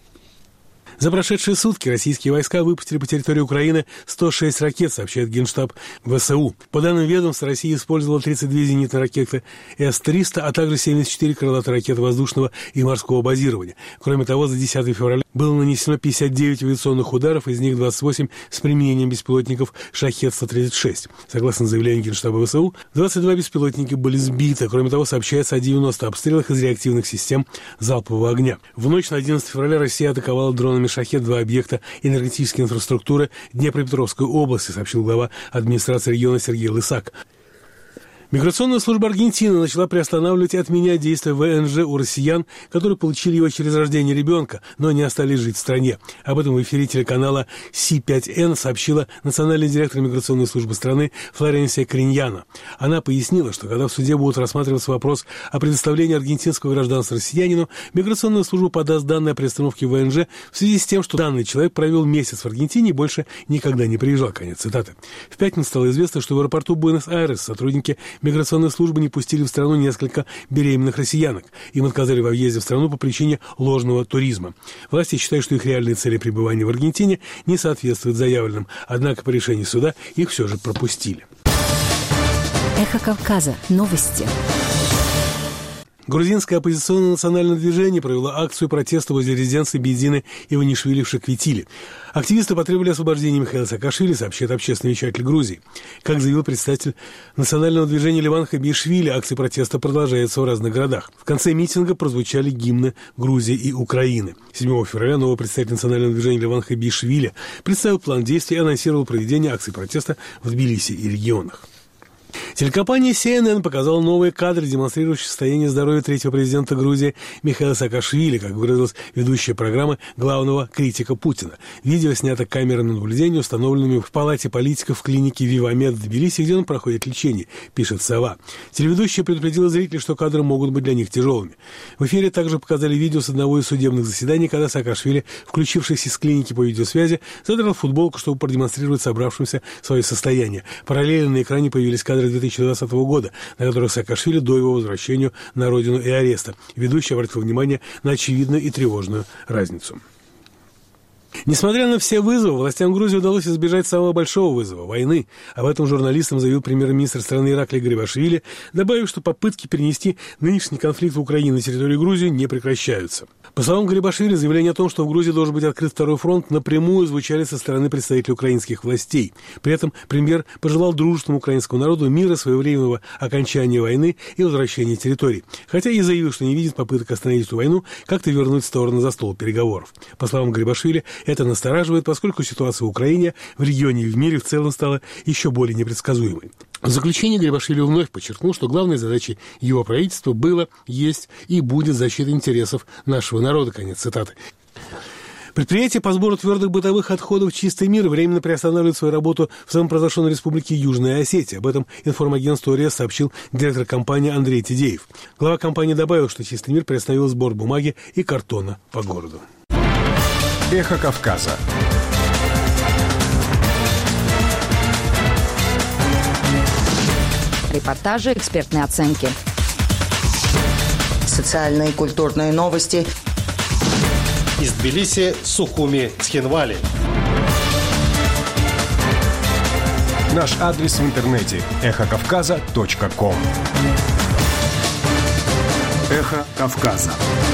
За прошедшие сутки российские войска выпустили по территории Украины сто шесть ракет, сообщает Генштаб ВСУ. По данным ведомства, Россия использовала тридцать две зенитные ракеты эс триста, а также семьдесят четыре крылатые ракеты воздушного и морского базирования. Кроме того, за десятое февраля было нанесено пятьдесят девять авиационных ударов, из них двадцать восемь с применением беспилотников «Шахед сто тридцать шесть». Согласно заявлению Генштаба ВСУ, двадцать два беспилотника были сбиты. Кроме того, сообщается о девяноста обстрелах из реактивных систем залпового огня. В ночь на одиннадцатое февраля Россия атаковала дронами «Шахед» два объекта энергетической инфраструктуры Днепропетровской области, сообщил глава администрации региона Сергей Лысак. Миграционная служба Аргентины начала приостанавливать и отменять действия вэ эн жэ у россиян, которые получили его через рождение ребенка, но не остались жить в стране. Об этом в эфире телеканала Си пять эн сообщила национальный директор миграционной службы страны Флоренсия Криньяно. Она пояснила, что когда в суде будут рассматриваться вопрос о предоставлении аргентинского гражданства россиянину, миграционная служба подаст данные о приостановке вэ эн жэ в связи с тем, что данный человек провел месяц в Аргентине и больше никогда не приезжал. Конец цитаты. В пятницу стало известно, что в аэропорту Буэнос-Айрес сотрудники миграционной службы не пустили в страну несколько беременных россиянок. Им отказали во въезде в страну по причине ложного туризма. Власти считают, что их реальные цели пребывания в Аргентине не соответствуют заявленным, однако по решению суда их все же пропустили. Эхо Кавказа. Новости. Грузинское оппозиционное национальное движение провело акцию протеста возле резиденции Бедзины Иванишвили в Шаквитиле. Активисты потребовали освобождения Михаила Саакашвили, сообщает общественный вещатель Грузии. Как заявил представитель национального движения Леван Хабишвили, акции протеста продолжаются в разных городах. В конце митинга прозвучали гимны Грузии и Украины. седьмого февраля новый представитель национального движения Леван Хабишвили представил план действий и анонсировал проведение акций протеста в Тбилиси и регионах. Телекомпания си эн эн показала новые кадры, демонстрирующие состояние здоровья третьего президента Грузии Михаила Саакашвили, как выразилась ведущая программы главного критика Путина. Видео снято камерами наблюдения, установленными в палате политиков в клинике Вивамед в Тбилиси, где он проходит лечение, пишет «Сова». Телеведущая предупредила зрителей, что кадры могут быть для них тяжелыми. В эфире также показали видео с одного из судебных заседаний, когда Саакашвили, включившись из клиники по видеосвязи, задрал футболку, чтобы продемонстрировать собравшимся свое состояние. Параллельно на экране появились кадры две тысячи двадцатого года, на которых Саакашвили до его возвращения на родину и ареста. Ведущий обратил внимание на очевидную и тревожную разницу. Несмотря на все вызовы, властям Грузии удалось избежать самого большого вызова – войны. Об этом журналистам заявил премьер-министр страны Ираклий Гарибашвили, добавив, что попытки перенести нынешний конфликт в Украине на территорию Грузии не прекращаются. По словам Гарибашвили, заявление о том, что в Грузии должен быть открыт второй фронт, напрямую звучали со стороны представителей украинских властей. При этом премьер пожелал дружественному украинскому народу мира, своевременного окончания войны и возвращения территорий. Хотя и заявил, что не видит попыток остановить эту войну, как-то вернуть стороны за стол переговоров. По словам Гарибашвили, это настораживает, поскольку ситуация в Украине, в регионе и в мире в целом стала еще более непредсказуемой. В заключение Гарибашвили вновь подчеркнул, что главной задачей его правительства было, есть и будет защита интересов нашего народа. Конец цитаты. Предприятие по сбору твердых бытовых отходов «Чистый мир» временно приостанавливает свою работу в самопровозглашенной республике Южная Осетия. Об этом информагентству РИА сообщил директор компании Андрей Тидеев. Глава компании добавил, что «Чистый мир» приостановил сбор бумаги и картона по городу. Эхо Кавказа. Репортажи, экспертные оценки. Социальные и культурные новости. Из Тбилиси, Сухуми, Цхинвали. Наш адрес в интернете – эхо кавказа точка ком. Эхо Кавказа.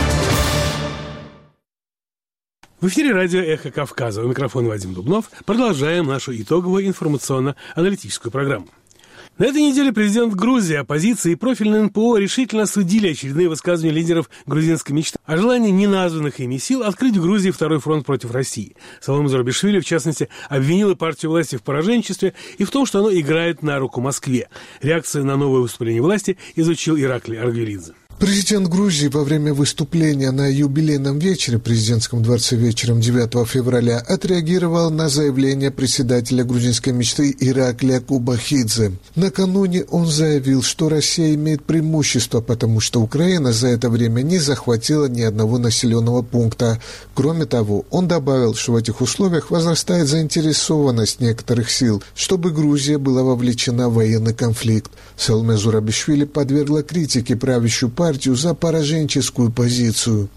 В эфире радио «Эхо Кавказа». У микрофона Вадим Дубнов. Продолжаем нашу итоговую информационно-аналитическую программу. На этой неделе президент Грузии, оппозиции и профильное эн пэ о решительно осудили очередные высказывания лидеров грузинской мечты о желании неназванных ими сил открыть в Грузии второй фронт против России. Салом Зурабишвили, в частности, обвинила партию власти в пораженчестве и в том, что оно играет на руку Москве. Реакцию на новое выступление власти изучил Ираклий Аргвелидзе. Президент Грузии во время выступления на юбилейном вечере в президентском дворце вечером девятого февраля отреагировал на заявление председателя грузинской мечты Ираклия Кубахидзе. Накануне он заявил, что Россия имеет преимущество, потому что Украина за это время не захватила ни одного населенного пункта. Кроме того, он добавил, что в этих условиях возрастает заинтересованность некоторых сил, чтобы Грузия была вовлечена в военный конфликт. Саломе Зурабишвили подвергла критике правящую партию партию за пораженческую позицию.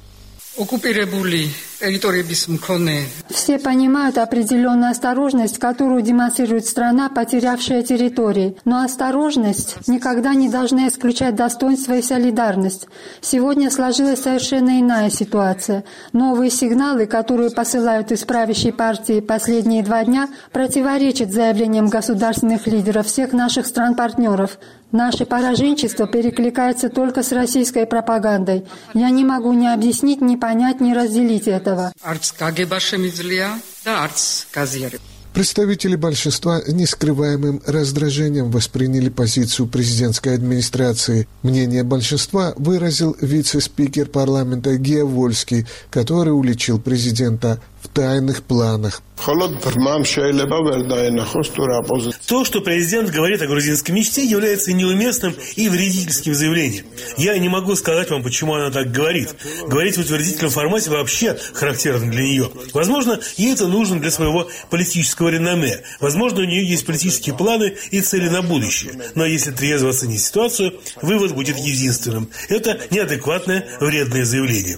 Все понимают определенную осторожность, которую демонстрирует страна, потерявшая территории. Но осторожность никогда не должна исключать достоинство и солидарность. Сегодня сложилась совершенно иная ситуация. Новые сигналы, которые посылают из правящей партии последние два дня, противоречат заявлениям государственных лидеров всех наших стран-партнеров. Наше пораженчество перекликается только с российской пропагандой. Я не могу ни объяснить, ни понять, ни разделить этого. Представители большинства нескрываемым раздражением восприняли позицию президентской администрации. Мнение большинства выразил вице-спикер парламента Гея Вольский, который уличил президента в тайных планах. То, что президент говорит о грузинской мечте, является неуместным и вредительским заявлением. Я не могу сказать вам, почему она так говорит. Говорить в утвердительном формате вообще характерно для нее. Возможно, ей это нужно для своего политического реноме. Возможно, у нее есть политические планы и цели на будущее. Но если трезво оценить ситуацию, вывод будет единственным. Это неадекватное, вредное заявление.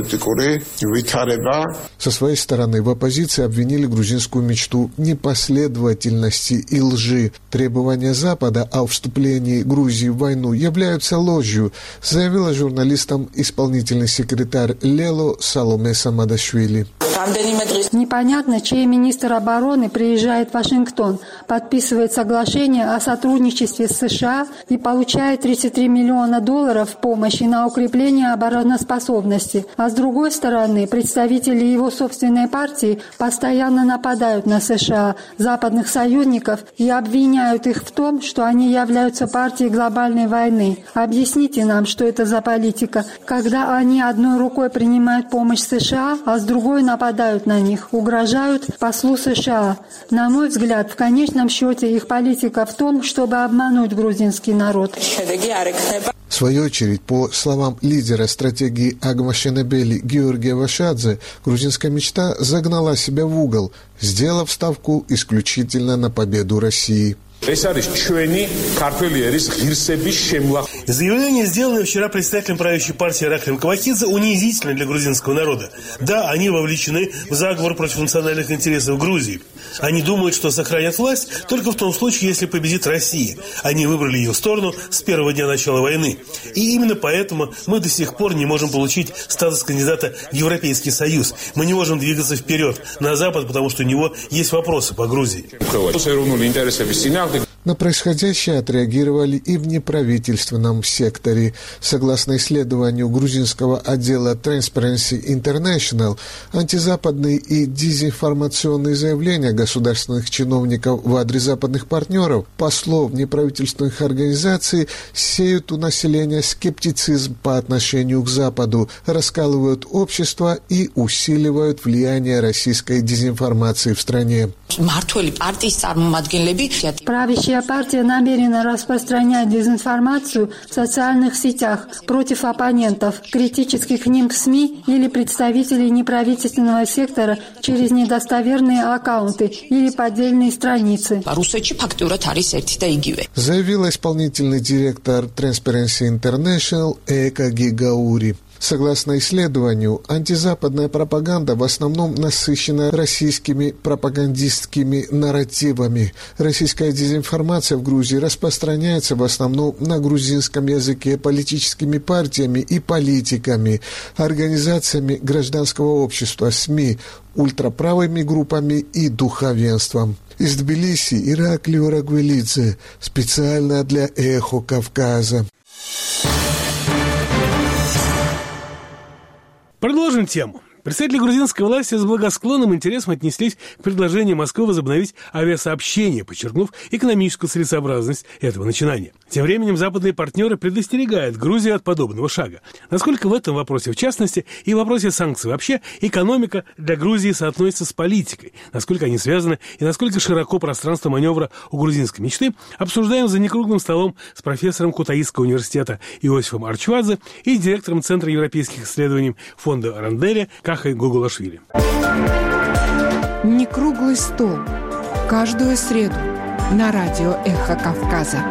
Со своей стороны, в оппозиции обвинили грузинскую мечту в непоследовательности и лжи. Требования Запада о вступлении Грузии в войну являются ложью, заявила журналистам исполнительный секретарь Лело Саломе Самадашвили. Непонятно, чей министр обороны приезжает в Вашингтон, подписывает соглашение о сотрудничестве с США и получает тридцать три миллиона долларов помощи на укрепление обороноспособности. А с другой стороны, представители его собственной партии постоянно нападают на США, западных союзников, и обвиняют их в том, что они являются партией глобальной войны. Объясните нам, что это за политика, когда они одной рукой принимают помощь США, а с другой нападают на них, угрожают послу США. На мой взгляд, в конечном счете их политика в том, чтобы обмануть грузинский народ. В свою очередь, по словам лидера стратегии Агмашенебели Георгия Вашадзе, грузинская мечта загнала себя в угол, сделав ставку исключительно на победу России. Заявление, сделанное вчера представителем правящей партии Ираклием Кавакидзе, унизительно для грузинского народа. Да, они вовлечены в заговор против национальных интересов Грузии. Они думают, что сохранят власть только в том случае, если победит Россия. Они выбрали ее сторону с первого дня начала войны. И именно поэтому мы до сих пор не можем получить статус кандидата в Европейский Союз. Мы не можем двигаться вперед, на Запад, потому что у него есть вопросы по Грузии. На происходящее отреагировали и в неправительственном секторе. Согласно исследованию грузинского отдела Transparency International, антизападные и дезинформационные заявления государственных чиновников в адрес западных партнеров, послов неправительственных организаций сеют у населения скептицизм по отношению к Западу, раскалывают общество и усиливают влияние российской дезинформации в стране. Правящая партия намерена распространять дезинформацию в социальных сетях против оппонентов, критических к ним СМИ или представителей неправительственного сектора через недостоверные аккаунты или поддельные страницы. Заявила исполнительный директор Transparency International Эка Гигаури. Согласно исследованию, антизападная пропаганда в основном насыщена российскими пропагандистскими нарративами. Российская дезинформация в Грузии распространяется в основном на грузинском языке политическими партиями и политиками, организациями гражданского общества, СМИ, ультраправыми группами и духовенством. Из Тбилиси Ираклий Рагвелидзе, специально для «Эхо Кавказа». Продолжим тему. Представители грузинской власти с благосклонным интересом отнеслись к предложению Москвы возобновить авиасообщение, подчеркнув экономическую целесообразность этого начинания. Тем временем западные партнеры предостерегают Грузию от подобного шага. Насколько в этом вопросе, в частности, и в вопросе санкций вообще, экономика для Грузии соотносится с политикой, насколько они связаны и насколько широко пространство маневра у грузинской мечты, обсуждаем за некруглым столом с профессором Кутаисского университета Иосифом Арчвадзе и директором Центра европейских исследований фонда Ранделя Кахой Гугулашвили. Некруглый стол. Каждую среду на радио «Эхо Кавказа».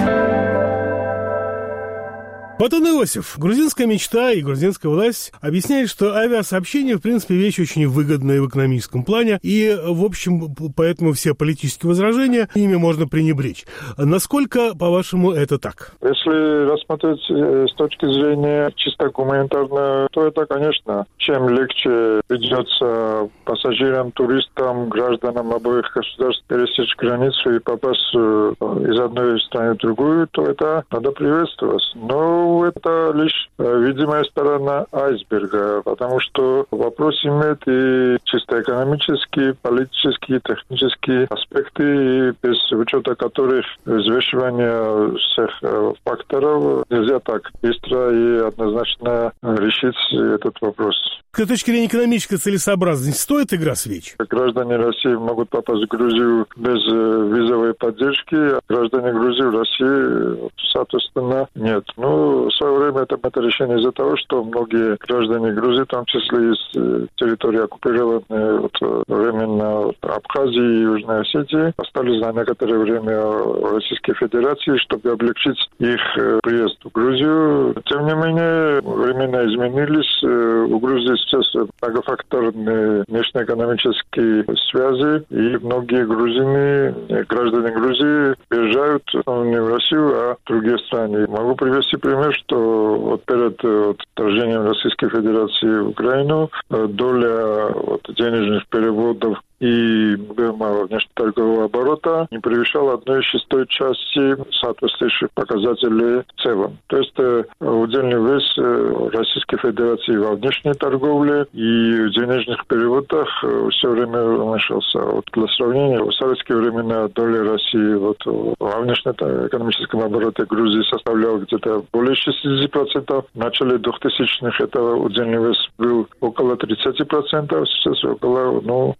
Батон Иосиф. Грузинская мечта и грузинская власть объясняют, что авиасообщение, в принципе, вещь очень выгодная в экономическом плане, и, в общем, поэтому все политические возражения, ими можно пренебречь. Насколько, по-вашему, это так? Если рассмотреть с точки зрения чисто гуманитарной, то это, конечно, чем легче придется пассажирам, туристам, гражданам обоих государств пересечь границу и попасть из одной страны в другую, то это надо приветствовать. Но это лишь видимая сторона айсберга, потому что вопрос имеет и чисто экономические, политические, технические аспекты, и без учета которых взвешивание всех факторов нельзя так быстро и однозначно решить этот вопрос. С точки зрения экономической целесообразности стоит игра свеч? Граждане России могут попасть в Грузию без визовой поддержки, а граждане Грузии в России, соответственно, нет. Ну, в свое время это, это решение из-за того, что многие граждане Грузии, в том числе из территории оккупированной вот, временно Абхазии и Южной Осетии, остались на некоторое время в Российской Федерации, чтобы облегчить их приезд в Грузию. Тем не менее, времена изменились. У Грузии сейчас многофакторные внешнеэкономические связи, и многие грузины, граждане Грузии, приезжают не в Россию, а в другие страны. Могу привести пример, что вот перед вот, вторжением Российской Федерации в Украину доля вот, денежных переводов и внешнеторгового оборота не превышала одной шестой части соответствующих показателей в целом. То есть э, удельный вес э, Российской Федерации во внешней торговле и в денежных переводах э, все время уменьшился. Вот для сравнения, в советские времена доля России вот, во внешнеэкономическом обороте Грузии составляла где-то более шестьдесят процентов. В начале двухтысячных это удельный вес был около тридцать процентов, сейчас около, ну, меньше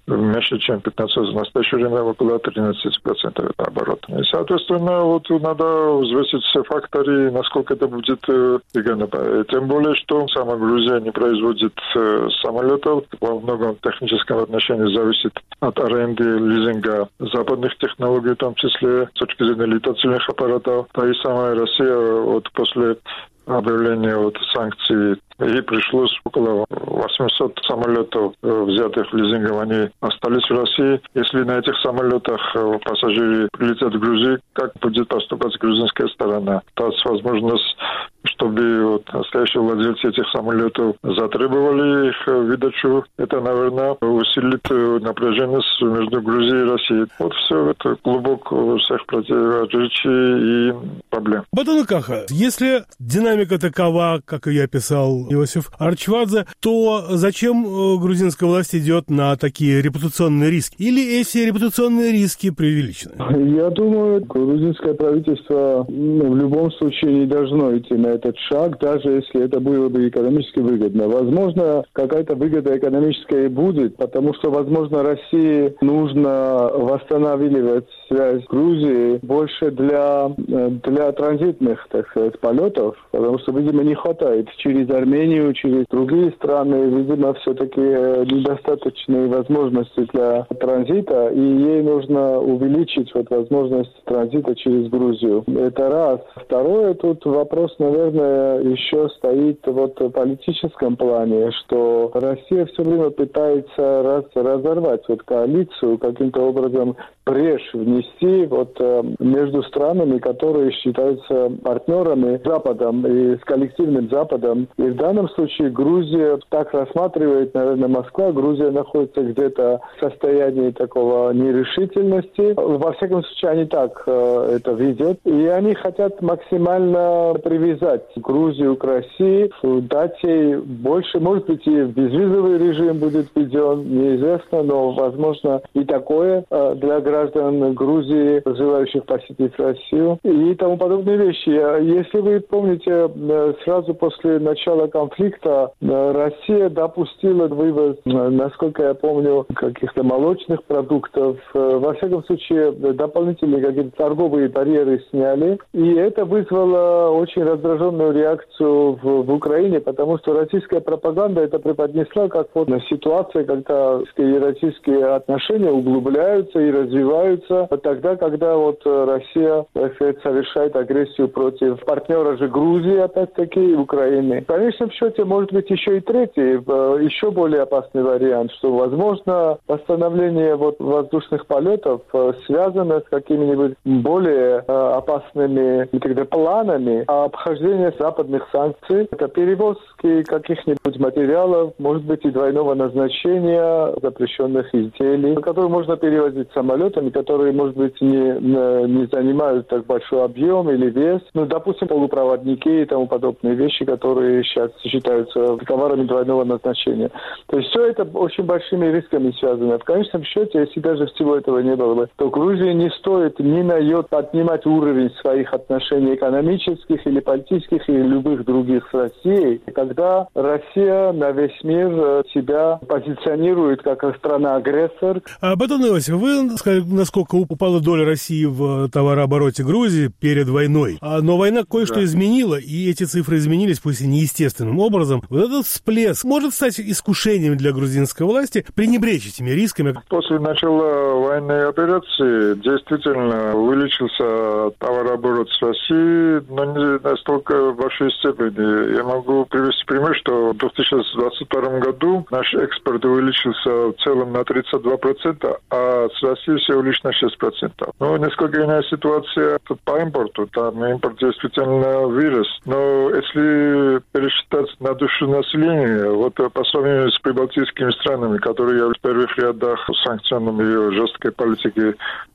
больше, чем пятнадцать процентов. В настоящее время около тринадцать процентов это оборот. И, соответственно, вот надо взвесить все факторы, насколько это будет выгодно. Тем более, что сама Грузия не производит самолетов. Во многом техническом отношении зависит от аренды, лизинга западных технологий, в том числе с точки зрения летательных аппаратов. Та и самая Россия вот после объявления вот санкций, ей пришлось около восемьсот самолетов, взятых лизингом, они остались в России. Если на этих самолетах пассажиры прилетят в Грузию, как будет поступать грузинская сторона? То есть возможность, чтобы вот настоящие владельцы этих самолетов затребовали их выдачу, это, наверное, усилит напряжение между Грузией и Россией. Вот все это клубок всех противоречий и проблем. Батон Каха, если динамика такова, как я писал Иосиф Арчвадзе, то зачем грузинская власть идет на такие репутационные риски? Или эти репутационные риски преувеличены? Я думаю, грузинское правительство в любом случае не должно идти на этот шаг, даже если это было бы экономически выгодно. Возможно, какая-то выгода экономическая и будет, потому что, возможно, России нужно восстанавливать связь с Грузией больше для, для транзитных, так сказать, полетов, потому что, видимо, не хватает через Армению, через другие страны, видимо, все-таки недостаточные возможности для транзита, и ей нужно увеличить вот возможность транзита через Грузию. Это раз. Второе, тут вопрос, наверное, еще стоит вот в политическом плане, что Россия все время пытается раз, разорвать вот коалицию, каким-то образом брешь внести вот между странами, которые считаются партнерами Западом и с коллективным Западом. И в данном случае Грузия так рассматривает, наверное, Москва. Грузия находится где-то в состоянии такого нерешительности. Во всяком случае, они так э, это видят. И они хотят максимально привязать Грузию к России, дать ей больше, может быть, и безвизовый режим будет введен, неизвестно, но, возможно, и такое э, для граждан Грузии, желающих посетить Россию и тому подобные вещи. Если вы помните, сразу после начала конфликта Россия допустила вывоз, насколько я помню, каких-то молочных продуктов. Во всяком случае, дополнительные какие-то торговые барьеры сняли. И это вызвало очень раздраженную реакцию в, в Украине, потому что российская пропаганда это преподнесла как вот ситуация, когда российские отношения углубляются и развиваются тогда, когда вот Россия, так сказать, совершает агрессию против партнера же Грузии, опять-таки, и Украины. В конечном счете, может быть, еще и третий, еще более опасный вариант, что, возможно, восстановление вот воздушных полетов связано с какими-нибудь более опасными тогда, планами обхождения западных санкций. Это перевозки каких-нибудь материалов, может быть, и двойного назначения запрещенных изделий, которые можно перевозить самолетами, которые, может быть, не, не занимают так большой объем или вес. Ну, допустим, полупроводники и тому подобные вещи, которые сейчас считаются товарами двойного назначения. То есть все это очень большими рисками связано. В конечном счете, если даже всего этого не было бы, то Грузии не стоит ни на йоту поднимать уровень своих отношений экономических или политических или любых других с Россией, когда Россия на весь мир себя позиционирует как страна-агрессор. А, Батон Иосиф, вы сказали, насколько упала доля России в товарообороте Грузии перед войной. А, но война кое-что да. изменила, и эти цифры изменились, пусть и неестественным образом. Вот этот всплеск может стать искушением для грузинской власти пренебречь этими рисками. После начала военной операции действительно увеличился товарооборот с Россией, но не настолько в большой степени. Я могу привести пример, что в две тысячи двадцать втором году наш экспорт увеличился в целом на тридцать два процента, а с Россией всего лишь на шесть процентов. Ну, несколько иная ситуация по импорту. Там импорт действительно вырос. Но если пересчитать на душу населения, вот по сравнению с прибалтийскими странами, которые в первых рядах санкционным и жесткой политики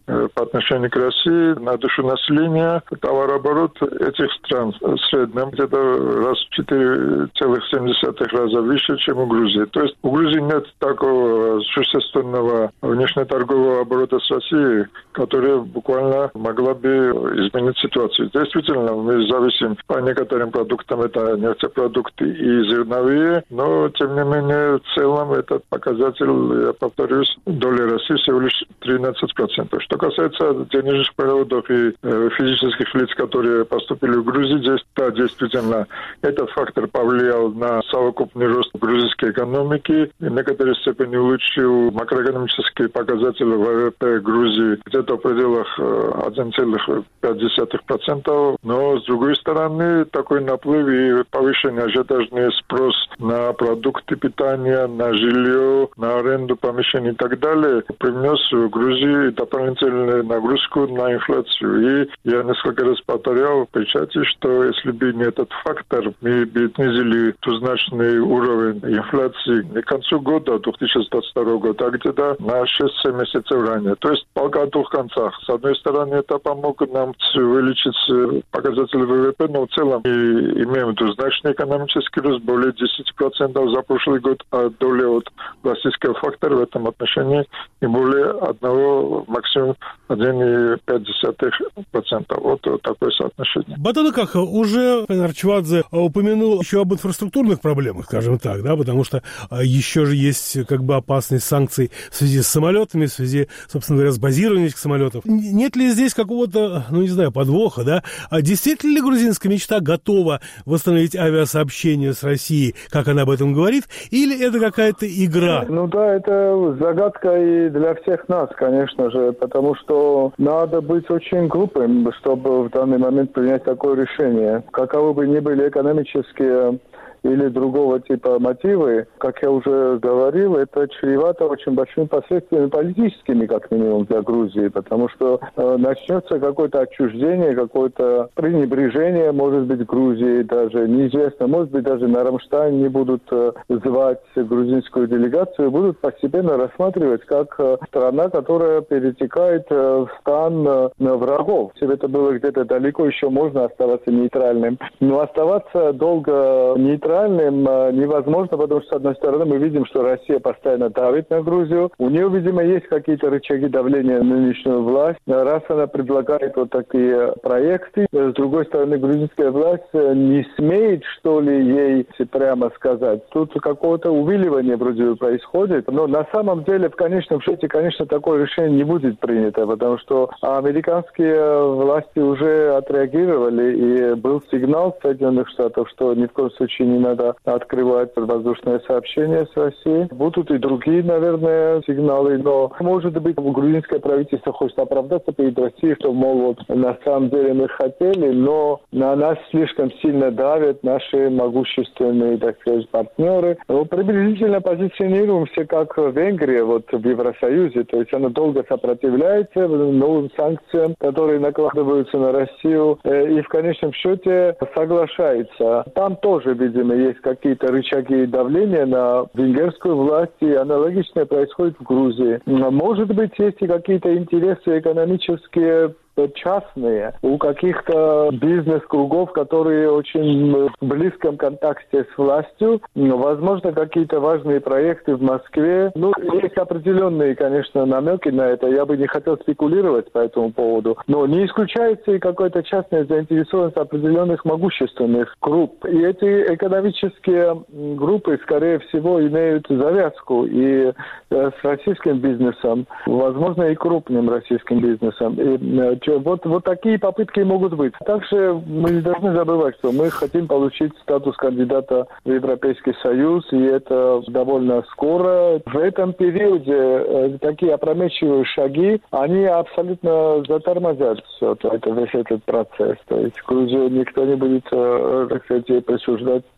по отношению к России на душу населения товарооборот этих стран в среднем где-то раз в четыре целых семь десятых раза выше, чем у Грузии. То есть у Грузии нет такого существенного внешнеторгового оборота с Россией, которая буквально могла бы изменить ситуацию. Действительно, мы зависим по некоторым продуктам, это нефтепродукты и зерновые, но тем не менее в целом этот показатель, я повторюсь, доля России всего лишь тринадцать процентов. Что касается денежных переводов и э, физических лиц, которые поступили в Грузию, здесь, да, действительно, этот фактор повлиял на совокупный рост грузинской экономики и в некоторой степени улучшил макроэкономические показатели ВВП Грузии где-то в пределах один целых пять десятых процента. Но, с другой стороны, такой наплыв и повышенный ажиотажный спрос на продукты питания, на жилье, на аренду помещений и так далее принес в Грузии дополнительную нагрузку на инфляцию. И я несколько раз повторял в печати, что если бы не этот фактор, мы бы снизили двузначный уровень инфляции не к концу года, две тысячи двадцать второго года, а где-то на шесть-семь месяцев ранее. То есть полка о двух концах. С одной стороны, это помог нам увеличить показатели ВВП, но в целом мы имеем двузначный экономический рост, более десять процентов за прошлый год, а доля от российского фактора в этом отношении не более одного, максимум один целых пять десятых процента. Вот такое соотношение. Батанаках, уже Арчвадзе упомянул еще об инфраструктурных проблемах, скажем так, да, потому что еще же есть как бы опасность санкций в связи с самолетами, в связи, собственно говоря, с базированием этих самолетов. Нет ли здесь какого-то, ну не знаю, подвоха, да? А действительно ли грузинская мечта готова восстановить авиасообщение с Россией, как она об этом говорит, или это какая-то игра? Ну да, это загадка и для всех нас, конечно же, потому что надо быть очень глупым, чтобы в данный момент принять такое решение. Каковы бы ни были экономические или другого типа мотивы, как я уже говорил, это чревато очень большими последствиями политическими, как минимум, для Грузии, потому что э, начнется какое-то отчуждение, какое-то пренебрежение, может быть, Грузии даже, неизвестно, может быть, даже на Рамштайн не будут э, звать грузинскую делегацию, будут постепенно рассматривать как э, страна, которая перетекает э, в стан э, врагов. Если бы это было где-то далеко, еще можно оставаться нейтральным, но оставаться долго нейтральным невозможно, потому что, с одной стороны, мы видим, что Россия постоянно давит на Грузию. У нее, видимо, есть какие-то рычаги давления на нынешнюю власть. Раз она предлагает вот такие проекты, с другой стороны, грузинская власть не смеет, что ли, ей прямо сказать. Тут какое-то увиливание вроде бы происходит. Но на самом деле, в конечном счете, конечно, такое решение не будет принято, потому что американские власти уже отреагировали, и был сигнал Соединенных Штатов, что ни в коем случае не надо открывать воздушное сообщение с Россией. Будут и другие, наверное, сигналы, но, может быть, грузинское правительство хочет оправдаться перед Россией, что, мол, вот, на самом деле мы хотели, но на нас слишком сильно давят наши могущественные, так сказать, партнеры. Но приблизительно позиционируемся как Венгрия вот, в Евросоюзе, то есть она долго сопротивляется новым санкциям, которые накладываются на Россию, и в конечном счете соглашается. Там тоже, видимо, есть какие-то рычаги давления на венгерскую власть, и аналогичное происходит в Грузии. Может быть, есть и какие-то интересы экономические, частные, у каких-то бизнес-кругов, которые очень в близком контакте с властью. Возможно, какие-то важные проекты в Москве. Ну, есть определенные, конечно, намеки на это. Я бы не хотел спекулировать по этому поводу. Но не исключается и какая-то частная заинтересованность определенных могущественных групп. И эти экономические группы, скорее всего, имеют завязку и с российским бизнесом, возможно, и крупным российским бизнесом. И Вот, вот такие попытки могут быть. Также мы не должны забывать, что мы хотим получить статус кандидата в Европейский Союз, и это довольно скоро. В этом периоде такие опрометчивые шаги, они абсолютно затормозят все это, весь этот процесс. То есть Грузию никто не будет, так сказать, присуждать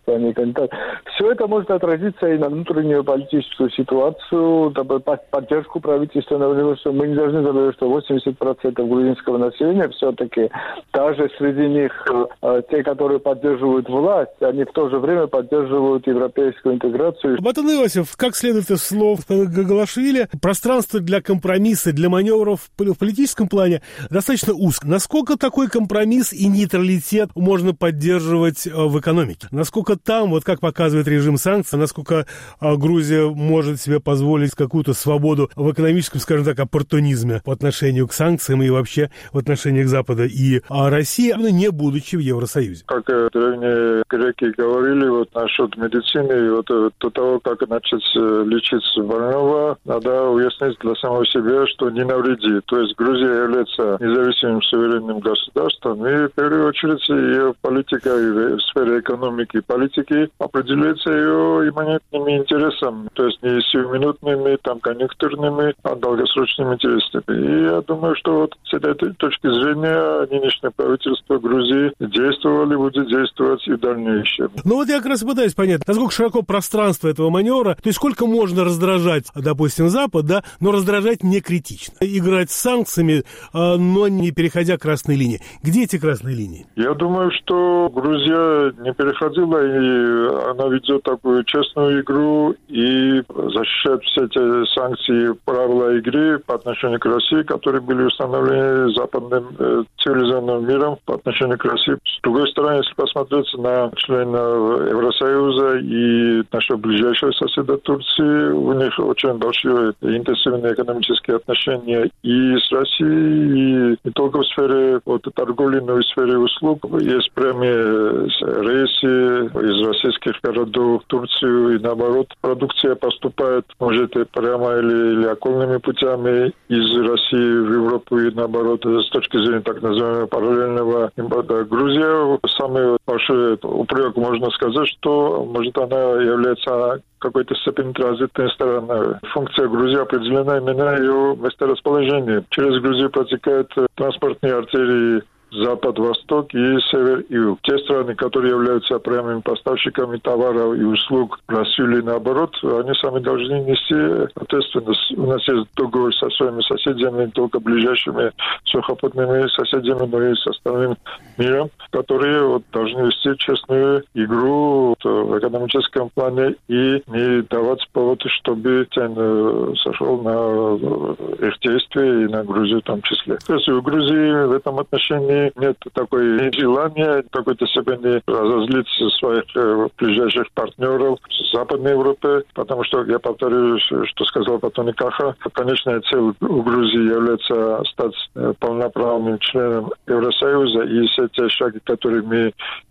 стране кандидат. Все это может отразиться и на внутреннюю политическую ситуацию, поддержку правительства. Мы не должны забывать, что восемьдесят процентов грузинского населения все-таки, даже среди них те, которые поддерживают власть, они в то же время поддерживают европейскую интеграцию. Батон Иосиф, как следует из слов Гагалашвили, пространство для компромисса, для маневров в политическом плане достаточно узко. Насколько такой компромисс и нейтралитет можно поддерживать в экономике? Насколько там, вот как показывает режим санкций, насколько Грузия может себе позволить какую-то свободу в экономическом, скажем так, оппортунизме по отношению к санкциям и вообще в отношении к Запада и России, не будучи в Евросоюзе? Как древние греки говорили вот насчет медицины, вот до того, как начать лечить больного, надо уяснить для самого себя, что не навредит. То есть Грузия является независимым суверенным государством, и в первую очередь ее политика в сфере экономики и политики определяется ее имманентными интересами, то есть не сиюминутными, там, конъюнктурными, а долгосрочными интересами. И я думаю, что вот с этой точки зрения нынешнее правительство Грузии действовало, будет действовать и в дальнейшем. Ну вот я как раз пытаюсь понять, насколько широко пространство этого маневра, то есть сколько можно раздражать, допустим, Запад, да, но раздражать не критично. Играть с санкциями, но не переходя красные линии. Где эти красные линии? Я думаю, что Грузия не переходила, и она ведет такую честную игру и защищает все эти санкции, правила игры по отношению к России, которые были установлены западным э, цивилизованным миром по отношению к России. С другой стороны, если посмотреть на членов Евросоюза и нашего ближайшего соседа Турции, у них очень большие интенсивные экономические отношения и с Россией, и не только в сфере вот, торговли, но и в сфере услуг. Есть прямые рейсы из российских городов в Турцию, и наоборот, продукция поступает, может, и прямо или, или окольными путями из России в Европу, и наоборот, с точки зрения так называемого параллельного импорта. Грузия, самый большой упрек, можно сказать, что, может, она является какой-то степени транзитной стороной. Функция Грузии определена именно ее месторасположение. Через Грузию протекают транспортные артерии Запад, Восток и Север, Юг. Те страны, которые являются прямыми поставщиками товаров и услуг в Россию или наоборот, они сами должны нести ответственность. У нас есть договор со своими соседями, не только ближайшими сухопутными соседями, но и с остальным миром, которые вот, должны вести честную игру в экономическом плане и не давать повод, чтобы тень сошел на их действия и на Грузию в том числе. То есть у Грузии в этом отношении нет такой желания в какой-то степени разозлить своих э, ближайших партнеров в Западной Европе, потому что, я повторю, что сказал Батон Каха, конечная цель у Грузии является стать э, полноправным членом Евросоюза, и все те шаги, которые мы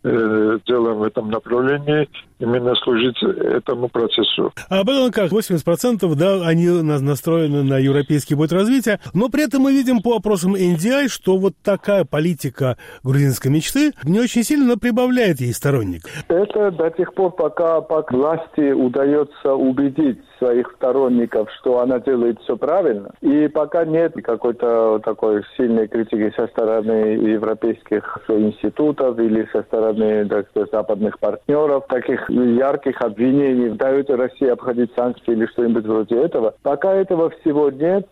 э, делаем в этом направлении, именно служить этому процессу. А Батон Ках, восемьдесят процентов, да, они настроены на европейский путь развития, но при этом мы видим по опросам эн ди ай, что вот такая политика грузинской мечты не очень сильно прибавляет ей сторонников. Это до тех пор, пока, пока власти удается убедить своих сторонников, что она делает все правильно, и пока нет какой-то такой сильной критики со стороны европейских институтов или со стороны, так сказать, западных партнеров, таких ярких обвинений, дают России обходить санкции или что-нибудь вроде этого. Пока этого всего нет,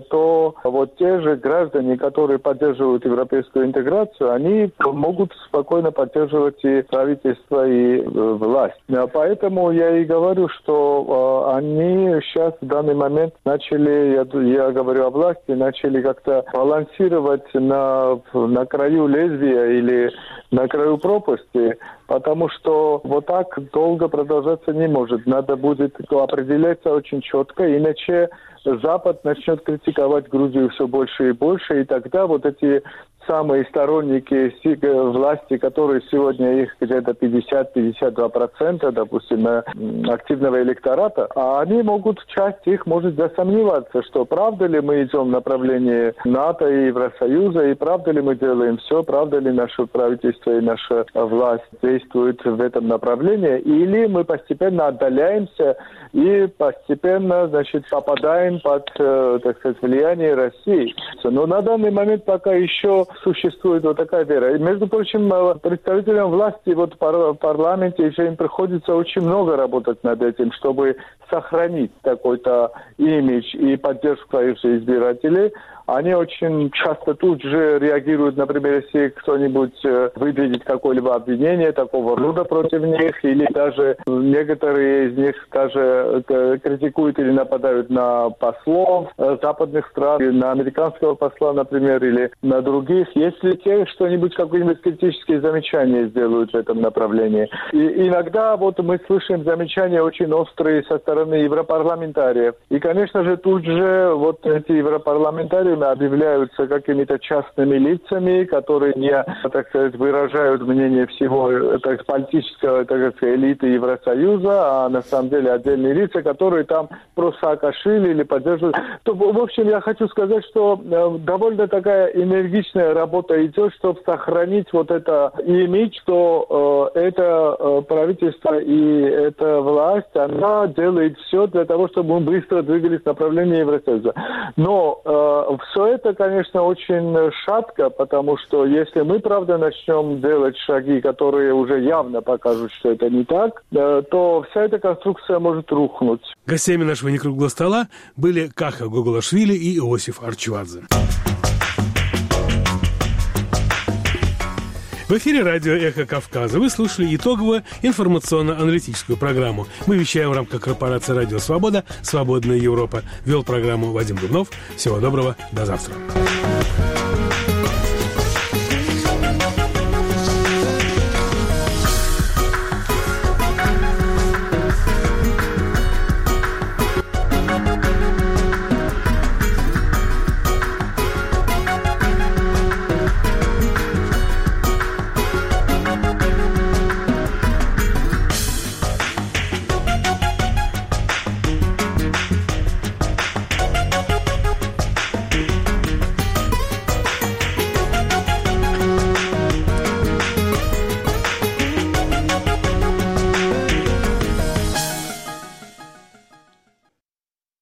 то вот те же граждане, которые поддерживают европейскую интеграцию, они могут спокойно поддерживать и правительство, и власть. Поэтому я и говорю, что они сейчас в данный момент начали, я, я говорю о власти, начали как-то балансировать на, на краю лезвия или на краю пропасти, потому что вот так долго продолжаться не может. Надо будет определяться очень четко, иначе Запад начнет критиковать Грузию все больше и больше, и тогда вот эти самые сторонники власти, которые сегодня их где-то пятьдесят-пятьдесят два процента, допустим, активного электората, а они могут, часть их может засомневаться, что правда ли мы идем в направлении НАТО и Евросоюза, и правда ли мы делаем все, правда ли наше правительство и наша власть действуют в этом направлении, или мы постепенно отдаляемся и постепенно, значит, попадаем под, так сказать, влияние России. Но на данный момент пока еще существует вот такая вера. И, между прочим, представителям власти вот в парламенте еще им приходится очень много работать над этим, чтобы сохранить такой-то имидж и поддержку своих же избирателей. Они очень часто тут же реагируют, например, если кто-нибудь выдвинет какое-либо обвинение такого рода против них, или даже некоторые из них даже критикуют или нападают на послов западных стран, на американского посла, например, или на других, если те что-нибудь, какие-нибудь критические замечания сделают в этом направлении. И иногда вот мы слышим замечания очень острые со стороны европарламентариев. И, конечно же, тут же вот эти европарламентарии объявляются какими-то частными лицами, которые не, так сказать, выражают мнение всего так, политического, так сказать, элиты Евросоюза, а на самом деле отдельные лица, которые там просто Саакашвили или поддерживают. То, в общем, я хочу сказать, что э, довольно такая энергичная работа идет, чтобы сохранить вот это имидж, что э, это э, правительство и эта власть, она делает все для того, чтобы мы быстро двигались в направлении Евросоюза. Но э, все это, конечно, очень шатко, потому что если мы, правда, начнем делать шаги, которые уже явно покажут, что это не так, то вся эта конструкция может рухнуть. Гостями нашего некруглого стола были Каха Гоголашвили и Иосиф Арчвадзе. В эфире радио «Эхо Кавказа». Вы слушали итоговую информационно-аналитическую программу. Мы вещаем в рамках корпорации «Радио Свобода», «Свободная Европа». Вел программу Вадим Дубнов. Всего доброго. До завтра.